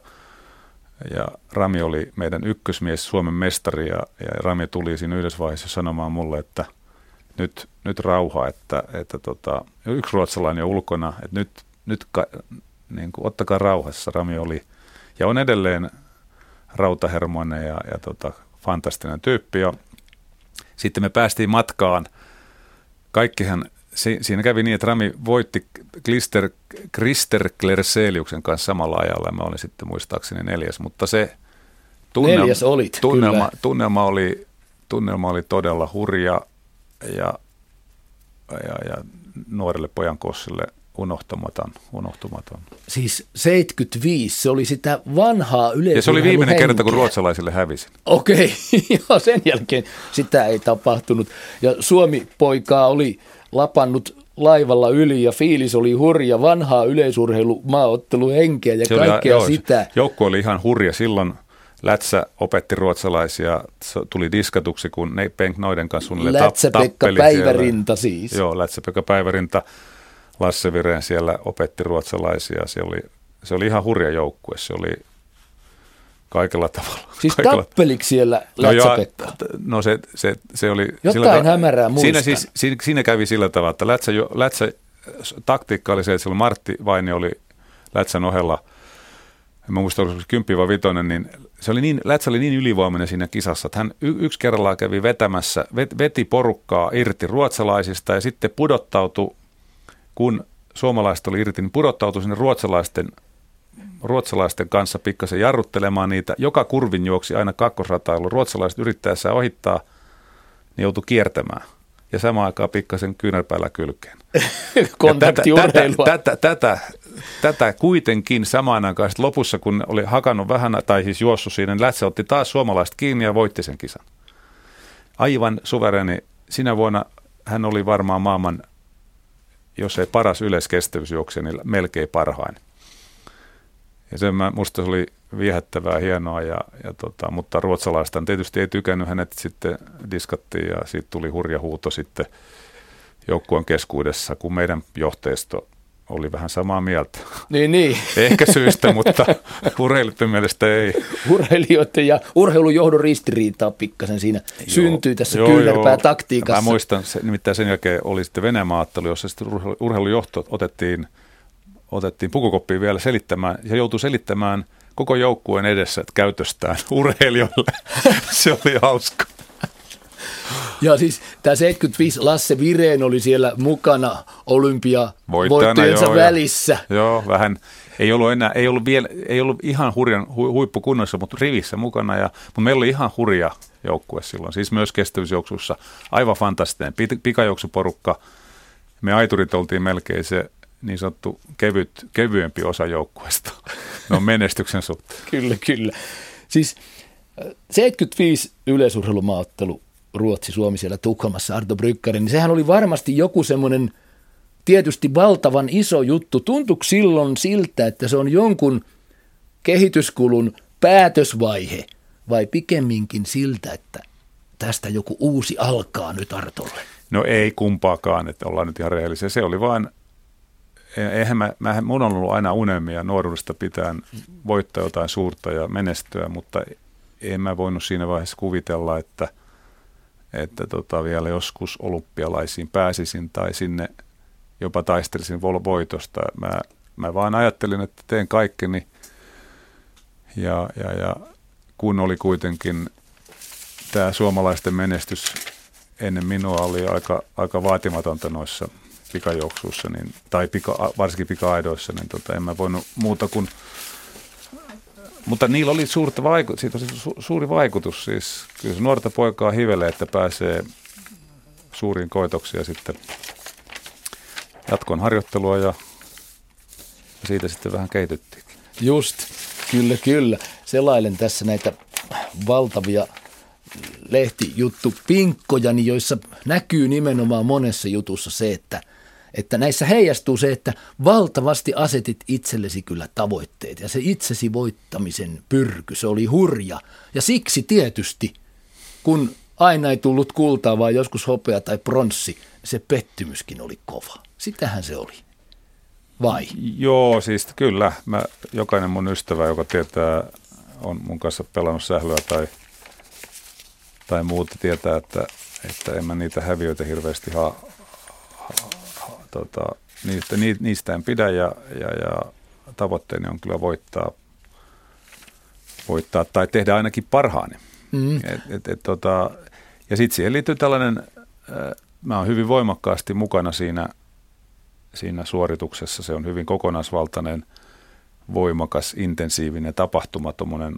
Ja Rami oli meidän ykkösmies, Suomen mestari ja, ja Rami tuli siinä yhdessä vaiheessa sanomaan mulle, että nyt, nyt rauha, että, että tota, yksi ruotsalainen on ulkona, että nyt, nyt ka, niin kuin, ottakaa rauhassa. Rami oli ja on edelleen rautahermoinen ja, ja tota, fantastinen tyyppi. Ja sitten me päästiin matkaan. Kaikkihan, si, siinä kävi niin, että Rami voitti Klister, Krister Klerseliuksen kanssa samalla ajalla. Mä olin sitten muistaakseni neljäs, mutta se tunnelma, neljäs olit, tunnelma, tunnelma, oli, tunnelma oli todella hurja ja, ja, ja nuorelle pojankossille unohtamaton, unohtumaton. Siis seitsemänkymmentäviisi, se oli sitä vanhaa yleisurheilun. Ja se oli viimeinen kerta, kun ruotsalaisille hävisin. Okei, okay. Sen jälkeen sitä ei tapahtunut. Ja Suomi-poikaa oli lapannut laivalla yli ja fiilis oli hurja, vanhaa yleisurheilumaaotteluhenkeä ja se kaikkea oli, sitä. Joo, joukko oli ihan hurja. Silloin Lätsä opetti ruotsalaisia, tuli diskatuksi, kun ne Bengt Noiden kanssa suunnilleen tappeli. Lätsä-Pekka Päivärinta siis. Joo, Lätsä-Pekka Päivärinta. Lasse Vireen siellä opetti ruotsalaisia. Se oli, se oli ihan hurja joukkue. Se oli kaikella tavalla. Siis kaikella... tappeliko siellä Lätsä-Pekka? No, no se, se, se oli... Jotain sillä, hämärää muistan. Siinä, siis, siinä, siinä kävi sillä tavalla, että Lätsä, Lätsä taktiikka oli se, että silloin Martti Vaini oli Lätsän ohella, en muista oliko se kymppi vai vitonen, niin se oli niin, Lätsä oli niin ylivoimainen siinä kisassa, että hän y- yksi kerrallaan kävi vetämässä, vet, veti porukkaa irti ruotsalaisista ja sitten pudottautui, kun suomalaiset oli irti, niin pudottautui sinne ruotsalaisten, ruotsalaisten kanssa pikkasen jarruttelemaan niitä. Joka kurvin juoksi aina kakkosratailu. Ruotsalaiset yrittäessä ohittaa, niin joutui kiertämään. Ja samaan aikaan pikkasen kyynärpäällä kylkeen. Kontaktiurheilua. Tätä, tätä, tätä, tätä kuitenkin samaan aikaan lopussa, kun oli hakannut vähän, tai siis juossut siinä, niin Lätsä otti taas suomalaiset kiinni ja voitti sen kisan. Aivan suvereni. Sinä vuonna hän oli varmaan maailman, jos ei paras yleiskestävyysjuoksija, niin melkein parhain. Ja se musta oli viehättävää, hienoa, ja, ja tota, mutta ruotsalaista tietysti ei tykännyt, hänet sitten diskattiin ja siitä tuli hurja huuto sitten joukkueen keskuudessa, kun meidän johteisto oli vähän samaa mieltä. Niin, niin. Ehkä syystä, mutta urheilijoiden mielestä ei. Urheilijoiden ja urheilujohdon ristiriitaa pikkasen siinä joo, syntyi tässä kyynärpää taktiikassa. Mä muistan, se, nimittäin sen jälkeen oli sitten Venäjä-maaottelu, jossa sitten urheilujohto otettiin, otettiin pukukoppiin vielä selittämään, ja joutui selittämään koko joukkueen edessä että käytöstään urheilijoille. Se oli hauska. Ja siis tämä seitsemänkymmentäviisi Lasse Vireen oli siellä mukana olympiavoittojensa välissä. Joo, vähän. Ei ollut enää, ei ollut vielä, ei ollut ihan hurjan hu, huippukunnossa, mutta rivissä mukana. Ja, mutta meillä oli ihan hurja joukkue silloin, siis myös kestävyysjuoksussa. Aivan fantastinen pikajuoksuporukka. Me aiturit oltiin melkein se niin sanottu kevyt, kevyempi osa joukkueesta. No menestyksen suhteen. Kyllä, kyllä. Siis seitsemänkymmentäviisi yleisurheilumaaottelu. Ruotsi-Suomi siellä Tukholmassa, Arto Brykkäri, niin sehän oli varmasti joku semmoinen tietysti valtavan iso juttu. Tuntuiko silloin siltä, että se on jonkun kehityskulun päätösvaihe vai pikemminkin siltä, että tästä joku uusi alkaa nyt Artolle? No ei kumpaakaan, että ollaan nyt ihan rehellisiä. Se oli vain, eihän mä, mä, mun on ollut aina unelmia nuoruudesta pitäen voittaa jotain suurta ja menestyä, mutta en mä voinut siinä vaiheessa kuvitella, että että tota, vielä joskus olympialaisiin pääsisin tai sinne jopa taistelisin voitosta. Mä, mä vaan ajattelin, että teen kaikkeni ja, ja, ja kun oli kuitenkin tämä suomalaisten menestys ennen minua oli aika, aika vaatimatonta noissa pikajuoksuissa, niin, tai pika, varsinkin pika-aidoissa, niin tota, en mä voinut muuta kuin, mutta niillä oli suurta vaiku, siitä oli su, suuri vaikutus, siis kyllä se nuorta poikaa hivelee, että pääsee suuriin koitoksiin ja sitten jatkoin harjoittelua ja, ja siitä sitten vähän kehityttiin. Just, kyllä, kyllä. Selailen tässä näitä valtavia lehtijuttupinkkoja, niin joissa näkyy nimenomaan monessa jutussa se, että, että näissä heijastuu se, että valtavasti asetit itsellesi kyllä tavoitteet ja se itsesi voittamisen pyrky, se oli hurja. Ja siksi tietysti, kun aina ei tullut kultaa, vaan joskus hopea tai pronssi, se pettymyskin oli kova. Sitähän se oli. Vai? Joo, siis kyllä. Mä, jokainen mun ystävä, joka tietää, on mun kanssa pelannut sählyä tai tai muuta tietää, että, että en mä niitä häviöitä hirveästi ha, ha, ha, tota, niistä, ni, niistä en pidä ja, ja, ja tavoitteeni on kyllä voittaa, voittaa tai tehdä ainakin parhaani. Mm. Et, et, et, tota, ja sitten siihen liittyy tällainen, äh, mä oon hyvin voimakkaasti mukana siinä, siinä suorituksessa, se on hyvin kokonaisvaltainen, voimakas, intensiivinen tapahtuma, tommonen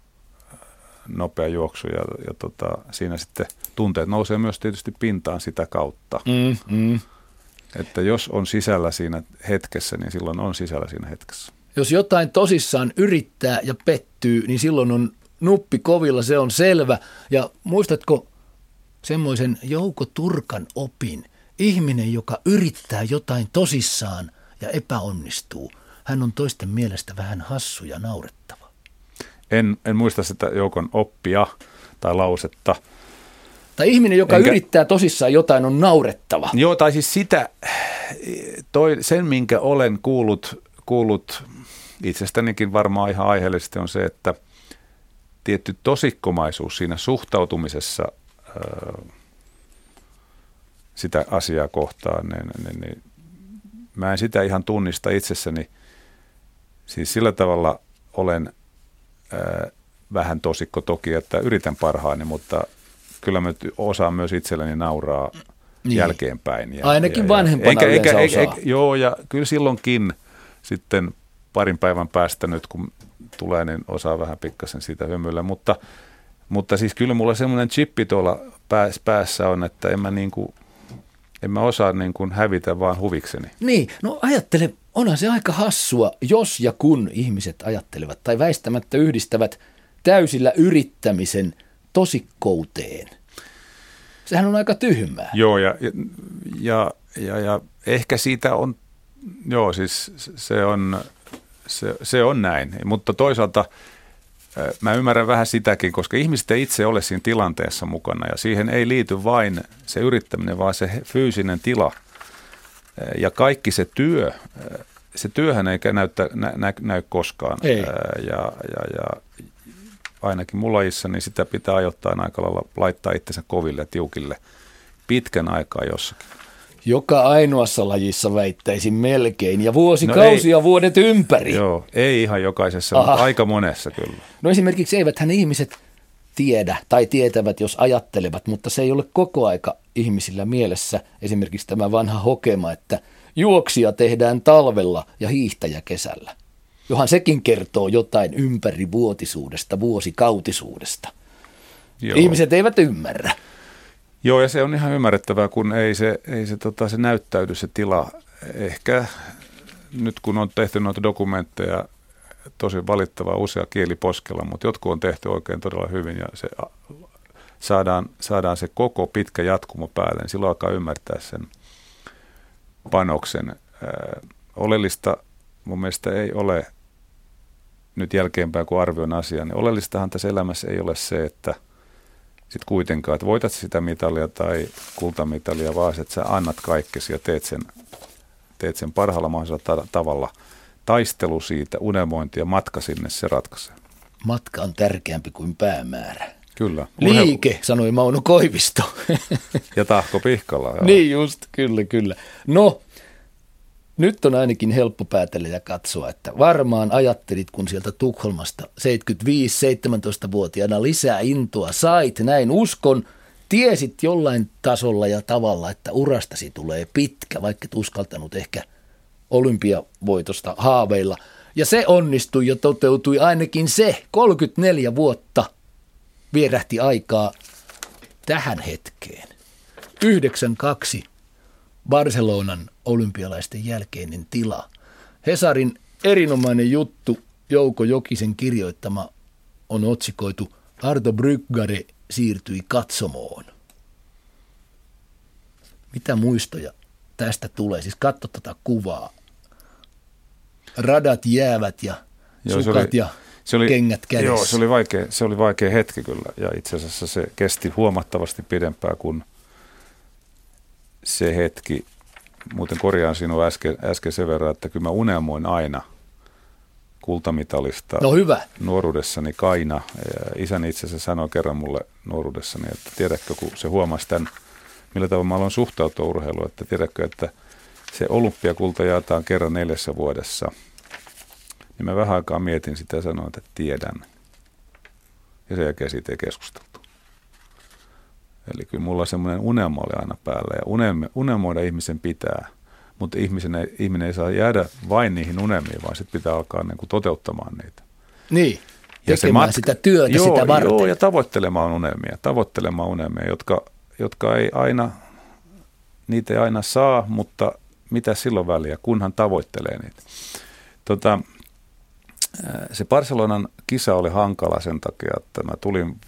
nopea juoksu ja, ja tota, siinä sitten tunteet nousee myös tietysti pintaan sitä kautta. Mm, mm. Että jos on sisällä siinä hetkessä, niin silloin on sisällä siinä hetkessä. Jos jotain tosissaan yrittää ja pettyy, niin silloin on nuppi kovilla, se on selvä. Ja muistatko semmoisen Jouko Turkan opin? Ihminen, joka yrittää jotain tosissaan ja epäonnistuu, hän on toisten mielestä vähän hassu ja naurettava. En, en muista sitä Joukon oppia tai lausetta. Tai ihminen, joka Enkä, yrittää tosissaan jotain, on naurettava. Joo, tai siis sitä, toi, sen minkä olen kuullut, kuullut itsestänikin varmaan ihan aiheellisesti on se, että tietty tosikkomaisuus siinä suhtautumisessa ää, sitä asiaa kohtaan, niin, niin, niin mä en sitä ihan tunnista itsessäni. Siis sillä tavalla olen ää, vähän tosikko toki, että yritän parhaani, mutta kyllä mä osaan myös itselleni nauraa niin jälkeenpäin. Ja, ainakin ja, vanhempana eikä, yleensä eikä, osaa. Eikä, joo, ja kyllä silloinkin sitten parin päivän päästä nyt, kun tulee, niin osaa vähän pikkasen siitä hymyillä. Mutta, mutta siis kyllä mulla semmoinen chippi tuolla päässä on, että en mä, niin kuin, en mä osaa niin kuin hävitä vaan huvikseni. Niin, no ajattele, onhan se aika hassua, jos ja kun ihmiset ajattelevat tai väistämättä yhdistävät täysillä yrittämisen tosikkouteen. Sehän on aika tyhmää. Joo, ja, ja, ja, ja ehkä siitä on, joo, siis se on, se, se on näin. Mutta toisaalta mä ymmärrän vähän sitäkin, koska ihmiset ei itse ole siinä tilanteessa mukana, ja siihen ei liity vain se yrittäminen, vaan se fyysinen tila. Ja kaikki se työ, se työhän ei näyttä, nä, nä, näy koskaan. Ei. Ja, ja, ja ainakin mulla lajissa, niin sitä pitää ajoittain aika lailla laittaa itsensä koville tiukille pitkän aikaa jossakin. Joka ainoassa lajissa väittäisin melkein, ja vuosikausia no vuodet ympäri. Joo, ei ihan jokaisessa, Aha. mutta aika monessa kyllä. No esimerkiksi eiväthän ihmiset tiedä tai tietävät, jos ajattelevat, mutta se ei ole koko aika ihmisillä mielessä. Esimerkiksi tämä vanha hokema, että juoksia tehdään talvella ja hiihtäjä kesällä. Johan sekin kertoo jotain ympärivuotisuudesta, vuosikautisuudesta. Joo. Ihmiset eivät ymmärrä. Joo, ja se on ihan ymmärrettävää, kun ei se, ei se, tota, se näyttäydy se tila. Ehkä nyt kun on tehty noita dokumentteja, tosi valittavaa usea kieli poskella, mutta jotkut on tehty oikein todella hyvin ja se, saadaan, saadaan se koko pitkä jatkumo päälle, niin silloin alkaa ymmärtää sen panoksen. Ää, oleellista mun mielestä ei ole nyt jälkeenpäin, kun arvioin asiaa, niin oleellistahan tässä elämässä ei ole se, että sitten kuitenkaan, että voitat sitä mitalia tai kultamitalia, vaan että sä annat kaikkesi ja teet sen, teet sen parhaalla mahdollisella ta- tavalla. Taistelu siitä, unelmointi ja matka sinne, se ratkaisee. Matka on tärkeämpi kuin päämäärä. Kyllä. Liike, sanoi Mauno Koivisto. Ja Tahko Pihkala. Joo. Niin just, kyllä, kyllä. No, nyt on ainakin helppo päätellä ja katsoa, että varmaan ajattelit, kun sieltä Tukholmasta seitsemänkymmentäviisi seitsemäntoistavuotiaana lisää intoa sait, näin uskon, tiesit jollain tasolla ja tavalla, että urastasi tulee pitkä, vaikka et uskaltanut ehkä olympiavoitosta haaveilla. Ja se onnistui ja toteutui ainakin se, kolmekymmentäneljä vuotta vierähti aikaa tähän hetkeen. yhdeksänkymmentäkaksi Barcelonan olympialaisten jälkeinen tila. Hesarin erinomainen juttu, Jouko Jokisen kirjoittama, on otsikoitu Arto Bryggare siirtyi katsomoon. Mitä muistoja tästä tulee? Siis katso tätä kuvaa. Radat jäävät ja joo, sukat oli, ja oli, kengät kädessä. Joo, se oli, vaikea, se oli vaikea hetki kyllä ja itse asiassa se kesti huomattavasti pidempään kuin se hetki. Muuten korjaan sinua äsken, äsken sen verran, että kyllä mä unelmoin aina kultamitalista. No hyvä. Nuoruudessani Kaina. Isäni itse asiassa sanoi kerran mulle nuoruudessani, että tiedätkö, kun se huomasi tämän, millä tavalla mä aloin suhtautua urheiluun, että tiedätkö, että se olympiakulta jaetaan kerran neljässä vuodessa. Niin mä vähän aikaa mietin sitä ja sanoin, että tiedän. Ja sen jälkeen siitä ei keskusteltu. Eli kyllä mulla semmoinen unelma oli aina päällä ja unelmo, unelmoida ihmisen pitää, mutta ihmisen ei, ihminen ei saa jäädä vain niihin unelmiin, vaan sitten pitää alkaa niin kuin toteuttamaan niitä. Niin, ja tekemään matka- sitä työtä joo, sitä varten. Joo, ja tavoittelemaan unelmia, tavoittelemaan unelmia, jotka, jotka ei aina, niitä ei aina saa, mutta mitä silloin väliä, kunhan tavoittelee niitä. Tota, se Barcelonan kisa oli hankala sen takia, että mä tulin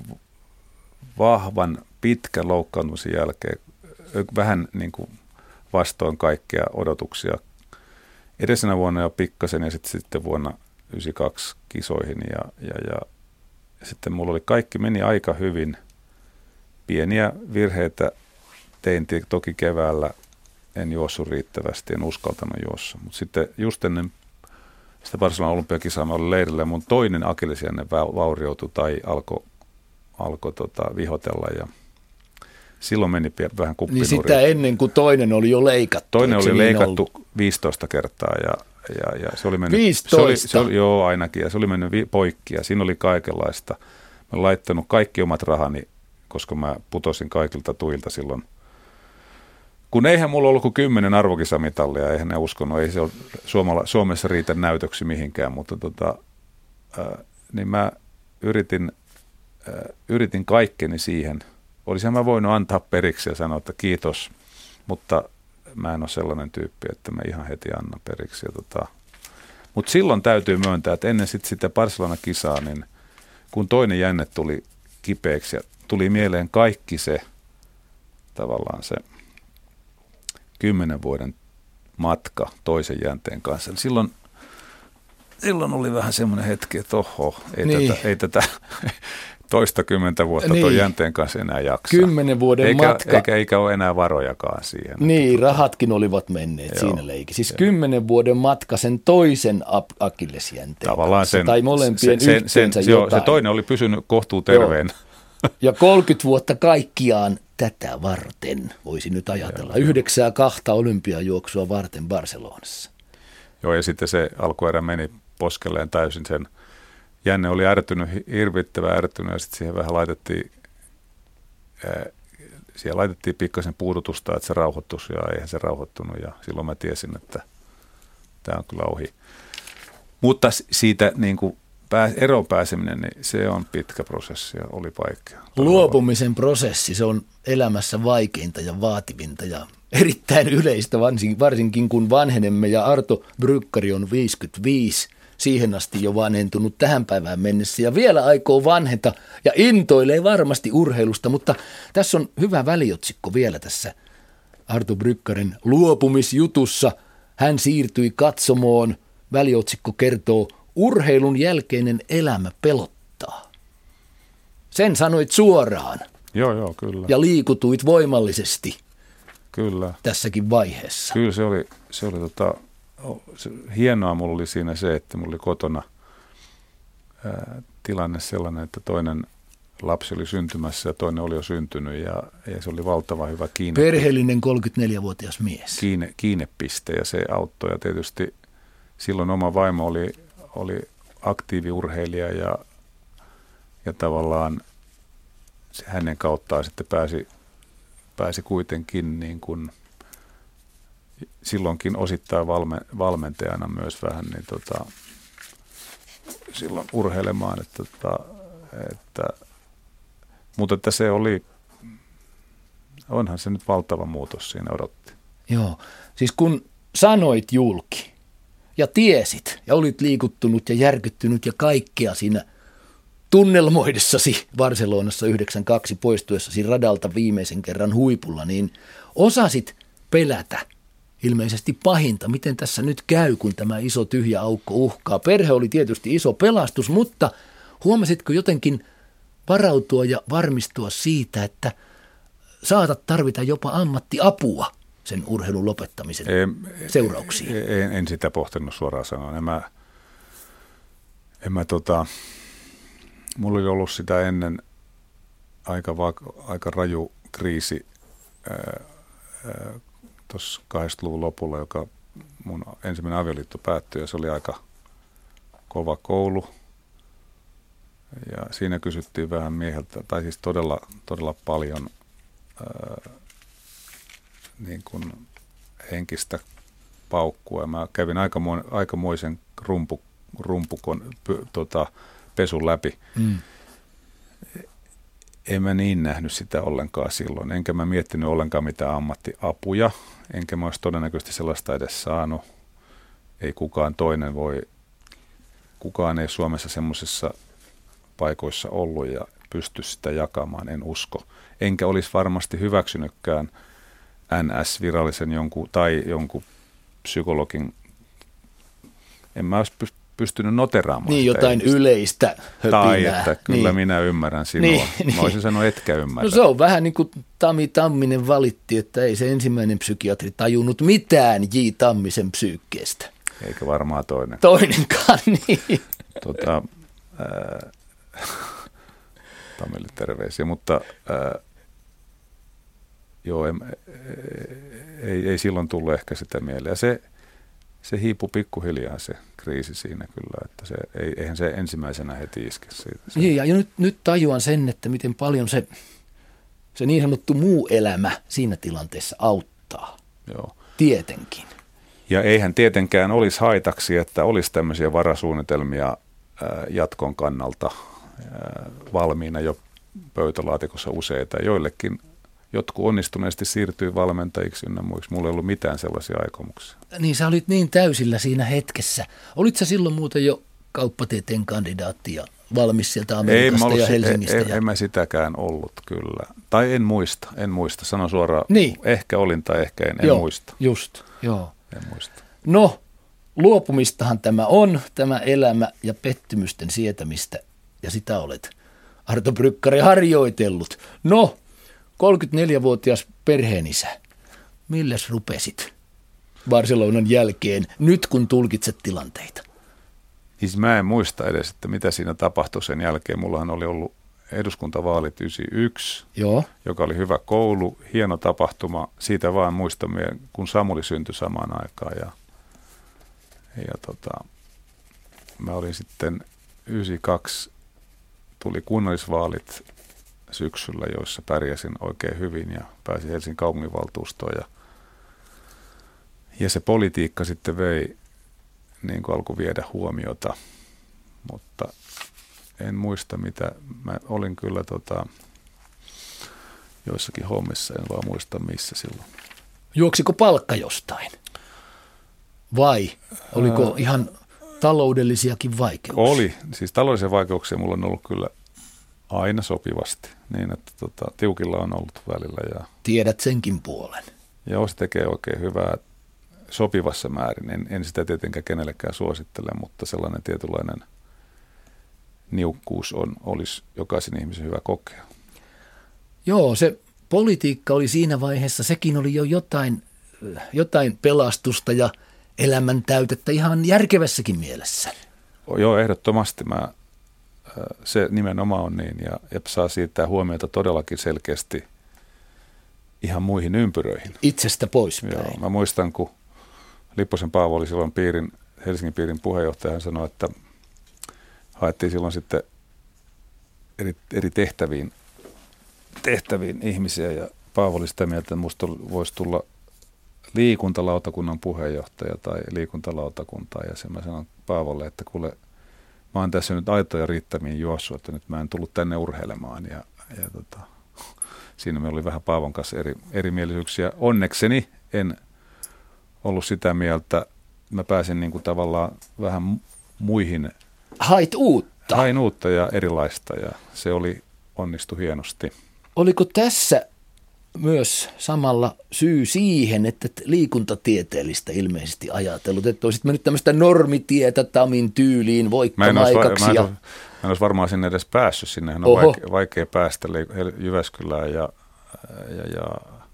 vahvan, pitkän loukkaantumisen jälkeen vähän niin kuin vastoin kaikkea odotuksia. Edellisenä vuonna jo pikkasen ja sitten, sitten vuonna yhdeksänkymmentäkaksi kisoihin ja, ja, ja sitten mulla oli kaikki meni aika hyvin. Pieniä virheitä tein toki keväällä, en juossut riittävästi, en uskaltanut juossa. Mutta sitten just ennen sitä Barcelonan olympiakisaa mä olin leirillä ja mun toinen akillesjänne vaurioitui tai alkoi alko tota vihotella ja silloin meni vähän kuppinurin. Niin sitä ennen kuin toinen oli jo leikattu. Toinen oli niin leikattu ollut? viisitoista kertaa ja, ja, ja se oli mennyt. viisitoista? Se oli, se oli, joo, ainakin. Ja se oli mennyt vi, poikki ja siinä oli kaikenlaista. Mä olen laittanut kaikki omat rahani, koska mä putosin kaikilta tuilta silloin. Kun eihän mulla ollut kuin kymmenen arvokisamitallia, eihän ne uskonut, ei se ole Suomala, Suomessa riitä näytöksi mihinkään, mutta tota, äh, niin mä yritin, äh, yritin kaikkeni siihen. Olisin mä voinut antaa periksi ja sanoa, että kiitos, mutta mä en ole sellainen tyyppi, että mä ihan heti annan periksi. Tota. Mutta silloin täytyy myöntää, että ennen sit sitä Barcelona-kisaa, niin kun toinen jänne tuli kipeäksi ja tuli mieleen kaikki se, tavallaan se kymmenen vuoden matka toisen jänteen kanssa, niin silloin, silloin oli vähän semmoinen hetki, että oho, ei, niin. tätä, ei tätä toista kymmentä vuotta niin. Tuon jänteen kanssa enää jaksa. Kymmenen vuoden eikä, matka. Eikä, eikä ole enää varojakaan siihen. Niin, rahatkin olivat menneet Joo. siinä leikin. Siis kymmenen vuoden matka sen toisen akillesjänteen tavallaan kanssa, sen, tai molempien sen, yhteensä sen, jotain. Se toinen oli pysynyt kohtuu terveen. Ja kolmekymmentä vuotta kaikkiaan tätä varten, voisi nyt ajatella. Joo. Yhdeksää kahta olympiajuoksua varten Barcelonassa. Joo, ja sitten se alkuerä meni poskelleen täysin sen. Jänne oli ärtynyt, hirvittävän ärtynyt, ja sitten siihen vähän laitettiin, ää, siihen laitettiin pikkasen puudutusta, että se rauhoittuisi, ja eihän se rauhoittunut, ja silloin mä tiesin, että tämä on kyllä ohi. Mutta siitä niin kuin pää, eroon pääseminen, niin se on pitkä prosessi, ja oli vaikea. Luopumisen prosessi, se on elämässä vaikeinta ja vaativinta, ja erittäin yleistä, varsinkin, varsinkin kun vanhenemme, ja Arto Bryggare on viisikymmentäviisi, siihen asti jo vanhentunut tähän päivään mennessä ja vielä aikoo vanheta ja intoilee varmasti urheilusta, mutta tässä on hyvä väliotsikko vielä tässä Arto Bryggaren luopumisjutussa. Hän siirtyi katsomoon. Väliotsikko kertoo, urheilun jälkeinen elämä pelottaa. Sen sanoit suoraan. Joo, joo, kyllä. Ja liikutuit voimallisesti. Kyllä. Tässäkin vaiheessa. Kyllä se oli, se oli tota... Se, hienoa mulla oli siinä se, että mulla oli kotona ää, tilanne sellainen, että toinen lapsi oli syntymässä ja toinen oli jo syntynyt ja, ja se oli valtava hyvä kiinne. Perheellinen kolmekymmentäneljävuotias mies. Kiinne, kiinnepiste ja se auttoi ja tietysti silloin oma vaimo oli, oli aktiiviurheilija ja, ja tavallaan se hänen kauttaan sitten pääsi, pääsi kuitenkin niin kuin silloinkin osittain valme, valmentajana myös vähän niin tota, silloin urheilemaan, että, että, että, mutta että se oli, onhan se nyt valtava muutos siinä odotti. Joo, siis kun sanoit julki ja tiesit ja olit liikuttunut ja järkyttynyt ja kaikkea siinä tunnelmoidessasi Barcelonassa yhdeksänkymmentäkaksi poistuessasi radalta viimeisen kerran huipulla, niin osasit pelätä ilmeisesti pahinta, miten tässä nyt käy, kun tämä iso tyhjä aukko uhkaa. Perhe oli tietysti iso pelastus, mutta huomasitko jotenkin varautua ja varmistua siitä, että saatat tarvita jopa ammattiapua sen urheilun lopettamisen en, seurauksiin? En, en sitä pohtinut suoraan sanoen. En mä, en mä tota, mulla oli ollut sitä ennen aika, aika raju kriisi ää, ää, tuossa kahdeksankymmentäluvun lopulla, joka mun ensimmäinen avioliitto päättyi, ja se oli aika kova koulu. Ja siinä kysyttiin vähän mieheltä, tai siis todella, todella paljon ää, niin kuin henkistä paukkua. Ja mä kävin aikamoisen, aikamoisen rumpu, rumpukon py, tota, pesun läpi. Mm. En mä niin nähnyt sitä ollenkaan silloin, enkä mä miettinyt ollenkaan mitään ammattiapuja, enkä mä olisi todennäköisesti sellaista edes saanut. Ei kukaan toinen voi, kukaan ei Suomessa semmoisissa paikoissa ollut ja pysty sitä jakamaan, en usko. Enkä olisi varmasti hyväksynytkään N S-virallisen jonkun, tai jonkun psykologin, en mä olisi pystynyt. pystynyt noteraamaan. Niin, jotain ihmistä. Yleistä höpinää. Tai että kyllä niin. Minä ymmärrän sinua. Niin, niin. Mä olisin sanonut, etkä ymmärrä. No se on vähän niin kuin Tami Tamminen valitti, että ei se ensimmäinen psykiatri tajunnut mitään J. Tammisen psyykkeestä. Eikä varmaan toinen. Toinenkaan, niin. Tota, äh, Tamille terveisiä, mutta äh, joo, en, ei, ei silloin tullut ehkä sitä mieleen. Se, se hiipui pikkuhiljaa se kriisi siinä kyllä, että se, ei, eihän se ensimmäisenä heti iske siitä. Se. Ja, ja nyt, nyt tajuan sen, että miten paljon se, se niin sanottu muu elämä siinä tilanteessa auttaa. Joo. Tietenkin. Ja eihän tietenkään olisi haitaksi, että olisi tämmöisiä varasuunnitelmia ää, jatkon kannalta ää, valmiina jo pöytälaatikossa useita. Joillekin jotkut onnistuneesti siirtyy valmentajiksi ynnä muiksi. Mulla ei ollut mitään sellaisia aikomuksia. Niin, sä olit niin täysillä siinä hetkessä. Olit sä silloin muuten jo kauppatieteen kandidaatti ja valmis sieltä Amerikasta ja Helsingistä? En, en, en mä sitäkään ollut kyllä. Tai en muista, en muista. Sanon suoraan, niin. Ehkä olin tai ehkä en, en joo, muista. Just, joo. En muista. No, luopumistahan tämä on, tämä elämä ja pettymysten sietämistä. Ja sitä olet, Arto Brykkari, harjoitellut. No, kolmekymmentäneljävuotias perheenisä, milläs rupesit Barcelonan jälkeen, nyt kun tulkitset tilanteita? Siis mä en muista edes, että mitä siinä tapahtui sen jälkeen. Mullahan oli ollut eduskuntavaalit yhdeksänkymmentäyksi, Joo. joka oli hyvä koulu, hieno tapahtuma. Siitä vaan muistamme, kun Samuli syntyi samaan aikaan. Ja, ja tota, mä olin sitten yhdeksänkymmentäkaksi, tuli kunnallisvaalit syksyllä, joissa pärjäsin oikein hyvin ja pääsin Helsingin kaupunginvaltuustoon. Ja, ja se politiikka sitten vei, niin kuin alkoi viedä huomiota, mutta en muista mitä. Mä olin kyllä tota, joissakin hommissa, en vaan muista missä silloin. Juoksiko palkka jostain? Vai oliko Ää... ihan taloudellisiakin vaikeuksia? Oli. Siis taloudellisia vaikeuksia mulla on ollut kyllä aina sopivasti, niin että tota, tiukilla on ollut välillä. Ja tiedät senkin puolen. Joo, se tekee oikein hyvää sopivassa määrin. En, en sitä tietenkään kenellekään suosittele, mutta sellainen tietynlainen niukkuus on, olisi jokaisen ihmisen hyvä kokea. Joo, se politiikka oli siinä vaiheessa, sekin oli jo jotain, jotain pelastusta ja elämän täytettä ihan järkevässäkin mielessä. Joo, ehdottomasti mä Se nimenomaan on niin, ja, ja saa siirtää huomiota todellakin selkeästi ihan muihin ympyröihin. Itsestä poispäin. Joo, mä muistan, kun Lipposen Paavo oli silloin piirin, Helsingin piirin puheenjohtaja, hän sanoi, että haettiin silloin sitten eri, eri tehtäviin, tehtäviin ihmisiä, ja Paavo oli sitä mieltä, että musta voisi tulla liikuntalautakunnan puheenjohtaja tai liikuntalautakuntaa, ja sen mä sanon Paavolle, että kuule, mä oon tässä nyt aitoja riittämiin juossut, että nyt mä en tullut tänne urheilemaan, ja, ja tota, siinä meillä oli vähän Paavon kanssa eri, erimielisyyksiä. Onnekseni en ollut sitä mieltä, mä pääsin niin kuin tavallaan vähän muihin. Hait uutta. Hain uutta ja erilaista, ja se oli onnistu hienosti. Oliko tässä myös samalla syy siihen, että liikuntatieteellistä ilmeisesti ajatellut, että olisit mennyt tämmöistä normitietä Tamin tyyliin voikkamaikaksi? Mä en ja... olisi, en olisi varmaan sinne edes päässyt, sinnehän on vaikea, vaikea päästä Jyväskylään ja, ja, ja,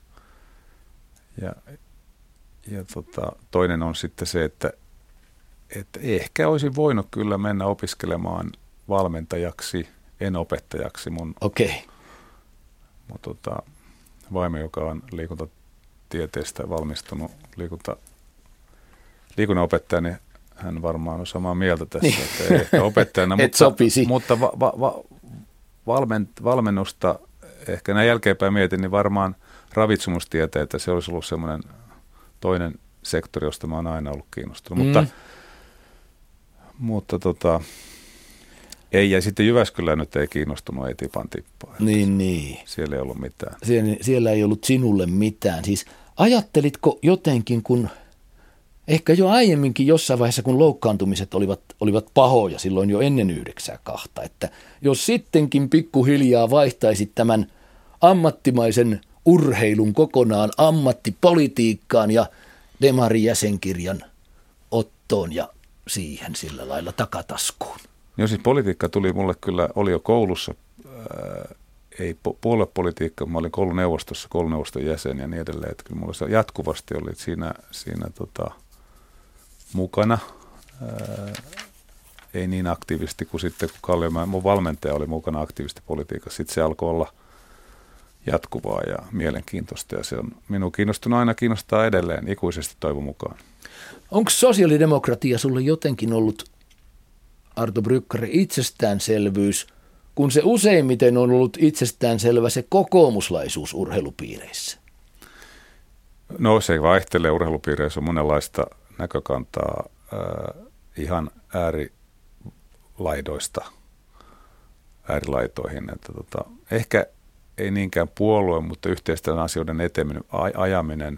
ja, ja tota, toinen on sitten se, että, että ehkä olisin voinut kyllä mennä opiskelemaan valmentajaksi, en opettajaksi. Mun, okay. mun tota, vaimo, joka on liikuntatieteestä valmistunut liikunta, liikunnanopettaja, niin hän varmaan on samaa mieltä tässä, niin. Että ei ehkä opettajana, mutta, sopisi. mutta va, va, va, valmen, valmennusta, ehkä näin jälkeenpäin mietin, niin varmaan ravitsemustieteitä, se olisi ollut semmoinen toinen sektori, josta mä oon aina ollut kiinnostunut, mm. mutta, mutta tota, ei, ja sitten Jyväskylään nyt ei kiinnostunut, ei tipan tippaa. Niin, niin. Siellä ei ollut mitään. Siellä, siellä ei ollut sinulle mitään. Siis ajattelitko jotenkin, kun ehkä jo aiemminkin jossain vaiheessa, kun loukkaantumiset olivat, olivat pahoja silloin jo ennen yhdeksää kahta, että jos sittenkin pikkuhiljaa vaihtaisit tämän ammattimaisen urheilun kokonaan ammattipolitiikkaan ja Demarin jäsenkirjan ottoon ja siihen sillä lailla takataskuun. Joo, siis politiikka tuli mulle kyllä, oli jo koulussa, ää, ei puoluepolitiikka, mä olin kouluneuvostossa, kouluneuvoston jäsen ja niin edelleen, että kyllä mulla jatkuvasti oli siinä, siinä tota, mukana, ää, ei niin aktiivisesti kuin sitten, kun Kalliomäen, mun valmentaja oli mukana aktiivisesti politiikassa, sitten se alkoi olla jatkuvaa ja mielenkiintoista, ja se on minun kiinnostunut aina kiinnostaa edelleen, ikuisesti toivon mukaan. Onko sosiaalidemokratia sulle jotenkin ollut, Arto Brykkäri, itsestäänselvyys, kun se useimmiten on ollut itsestäänselvä se kokoomuslaisuus urheilupiireissä? No se vaihtelee, urheilupiireissä on monenlaista näkökantaa äh, ihan äärilaidoista äärilaitoihin. Että tota, ehkä ei niinkään puolue, mutta yhteisten asioiden eteminen, ajaminen.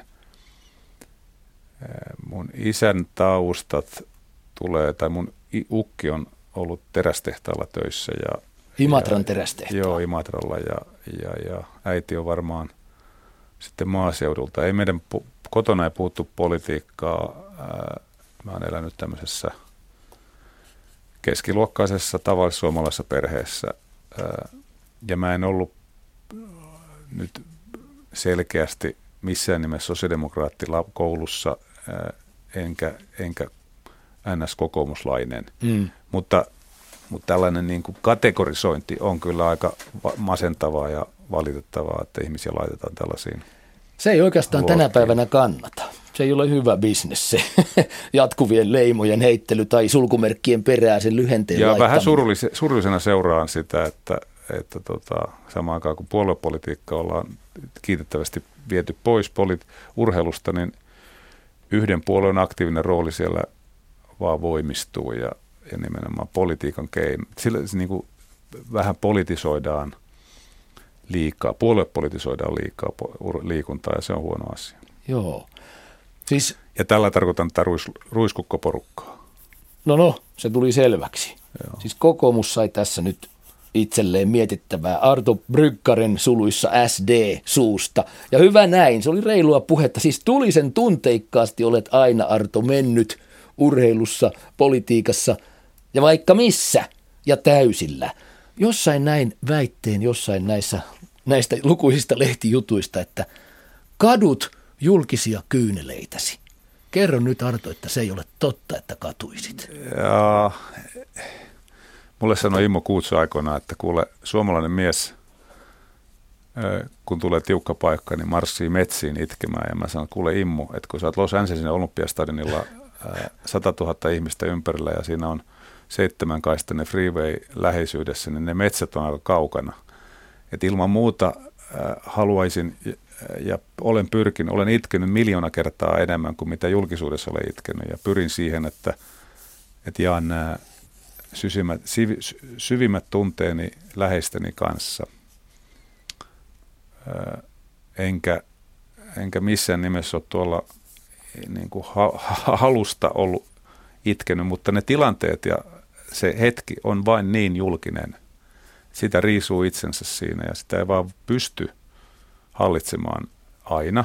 Mun isän taustat tulee, tai mun ukki on ollut terästehtaalla töissä. Ja, Imatran ja, terästehtaalla. Joo, Imatralla, ja, ja, ja äiti on varmaan sitten maaseudulta. Ei meidän kotona ei puhuttu politiikkaa. Mä oon elänyt tämmöisessä keskiluokkaisessa tavallis-suomalaisessa perheessä, ja mä en ollut nyt selkeästi missään nimessä sosiaalidemokraatti koulussa, enkä, enkä N S-kokoomuslainen, mm. mutta, mutta tällainen niin kuin kategorisointi on kyllä aika masentavaa ja valitettavaa, että ihmisiä laitetaan tällaisiin. Se ei oikeastaan luokkiin. Tänä päivänä kannata. Se ei ole hyvä bisnes se jatkuvien leimojen heittely tai sulkumerkkien perään sen lyhenteen ja laittaminen. Vähän surullis- surullisena seuraan sitä, että, että tota, samaan aikaan kun puoluepolitiikka ollaan kiitettävästi viety pois poli- urheilusta, niin yhden puolueen aktiivinen rooli siellä vaan voimistuu ja, ja nimenomaan politiikan keino. Sillä se niin kuin vähän politisoidaan liikaa, puoluepolitisoidaan liikaa liikuntaa ja se on huono asia. Joo. Siis, ja tällä tarkoitan tätä ruis, ruiskukkoporukkaa. No no, se tuli selväksi. Joo. Siis kokoomus sai tässä nyt itselleen mietittävää Arto Brykkaren suluissa S D suusta. Ja hyvä näin, se oli reilua puhetta. Siis tulisen tunteikkaasti olet aina, Arto, mennyt urheilussa, politiikassa ja vaikka missä ja täysillä. Jossain näin väitteen, jossain näissä, näistä lukuisista lehtijutuista, että kadut julkisia kyyneleitäsi. Kerro nyt, Arto, että se ei ole totta, että katuisit. Ja, Mulle sanoi Immo Kuutso aikoinaan, että kuule, suomalainen mies, kun tulee tiukka paikka, niin marssii metsiin itkemään. Ja mä sanon, kuule Immo, että kun sä oot Los Angelesin Olympiastadionilla sata tuhatta ihmistä ympärillä ja siinä on seitsemänkaistainen freeway läheisyydessä, niin ne metsät on aika kaukana. Et ilman muuta äh, haluaisin ja olen pyrkinyt, olen itkenyt miljoona kertaa enemmän kuin mitä julkisuudessa olen itkenyt ja pyrin siihen, että, että jaan nämä syvimmät, syvimmät tunteeni läheisteni kanssa. Äh, enkä, enkä missään nimessä ole tuolla niin kuin ha- halusta ollut itkenyt, mutta ne tilanteet ja se hetki on vain niin julkinen. Sitä riisuu itsensä siinä ja sitä ei vaan pysty hallitsemaan aina.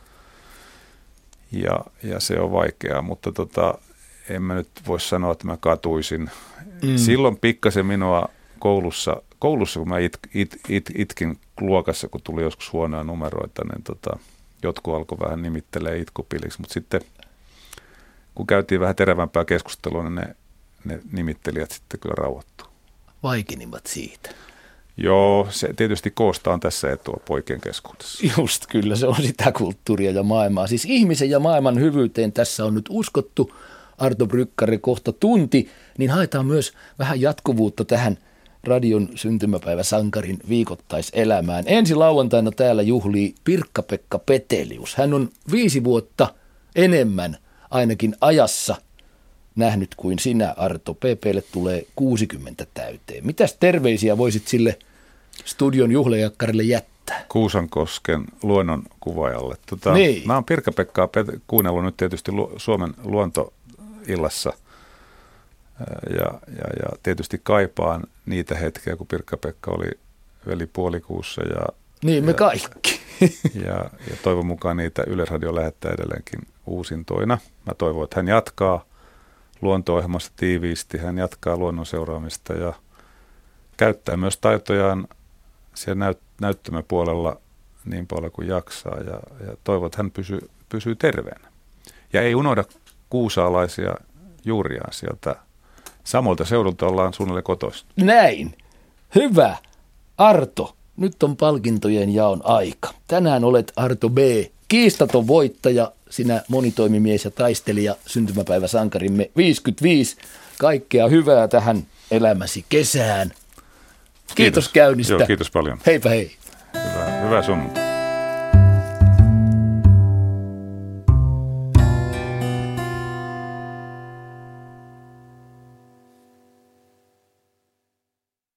Ja, ja se on vaikeaa, mutta tota, en mä nyt voi sanoa, että mä katuisin. Mm. Silloin pikkasen minua koulussa, koulussa kun mä it, it, it, itkin luokassa, kun tuli joskus huonoja numeroita, niin tota, jotkut alkoi vähän nimittelee itkupiliksi, mutta sitten kun käytiin vähän terävämpää keskustelua, niin ne, ne nimittelijät sitten kyllä rauhoittuu. Vaikenivat siitä. Joo, se tietysti koosta on tässä etua poikien keskuudessa. Just, kyllä se on sitä kulttuuria ja maailmaa. Siis ihmisen ja maailman hyvyyteen tässä on nyt uskottu. Arto Brykkari kohta tunti, niin haetaan myös vähän jatkuvuutta tähän radion syntymäpäiväsankarin viikoittaiselämään. Ensi lauantaina täällä juhlii Pirkka-Pekka Petelius. Hän on viisi vuotta enemmän ainakin ajassa nähnyt kuin sinä, Arto. P P:lle tulee kuusikymmentä täyteen. Mitäs terveisiä voisit sille studion juhlajakkarille jättää? Kuusankosken luonnonkuvaajalle. Tota, niin. Mä oon Pirkka-Pekkaa kuunnellut nyt tietysti Lu- Suomen luontoillassa ja, ja, ja tietysti kaipaan niitä hetkiä, kun Pirkka-Pekka oli velipuolikuussa. Ja, niin me ja, kaikki. Ja, ja toivon mukaan niitä Yleisradio lähettää edelleenkin uusintoina. Mä toivon, että hän jatkaa luonto-ohjelmassa tiiviisti, hän jatkaa luonnon seuraamista ja käyttää myös taitojaan siellä näyt- näyttämöpuolella niin paljon kuin jaksaa ja, ja toivon, että hän pysyy, pysyy terveenä. Ja ei unohda kuusaalaisia juuriaan sieltä. Samoilta seudulta ollaan suunnilleen kotoisin. Näin. Hyvä. Arto, nyt on palkintojen jaon aika. Tänään olet Arto B. Kiistaton voittaja, sinä monitoimimies ja taistelija, syntymäpäiväsankarimme viisikymmentäviisi. Kaikkea hyvää tähän elämäsi kesään. Kiitos, kiitos käynnistä. Joo, kiitos paljon. Heipä hei. Hyvää, hyvää sunnuntai.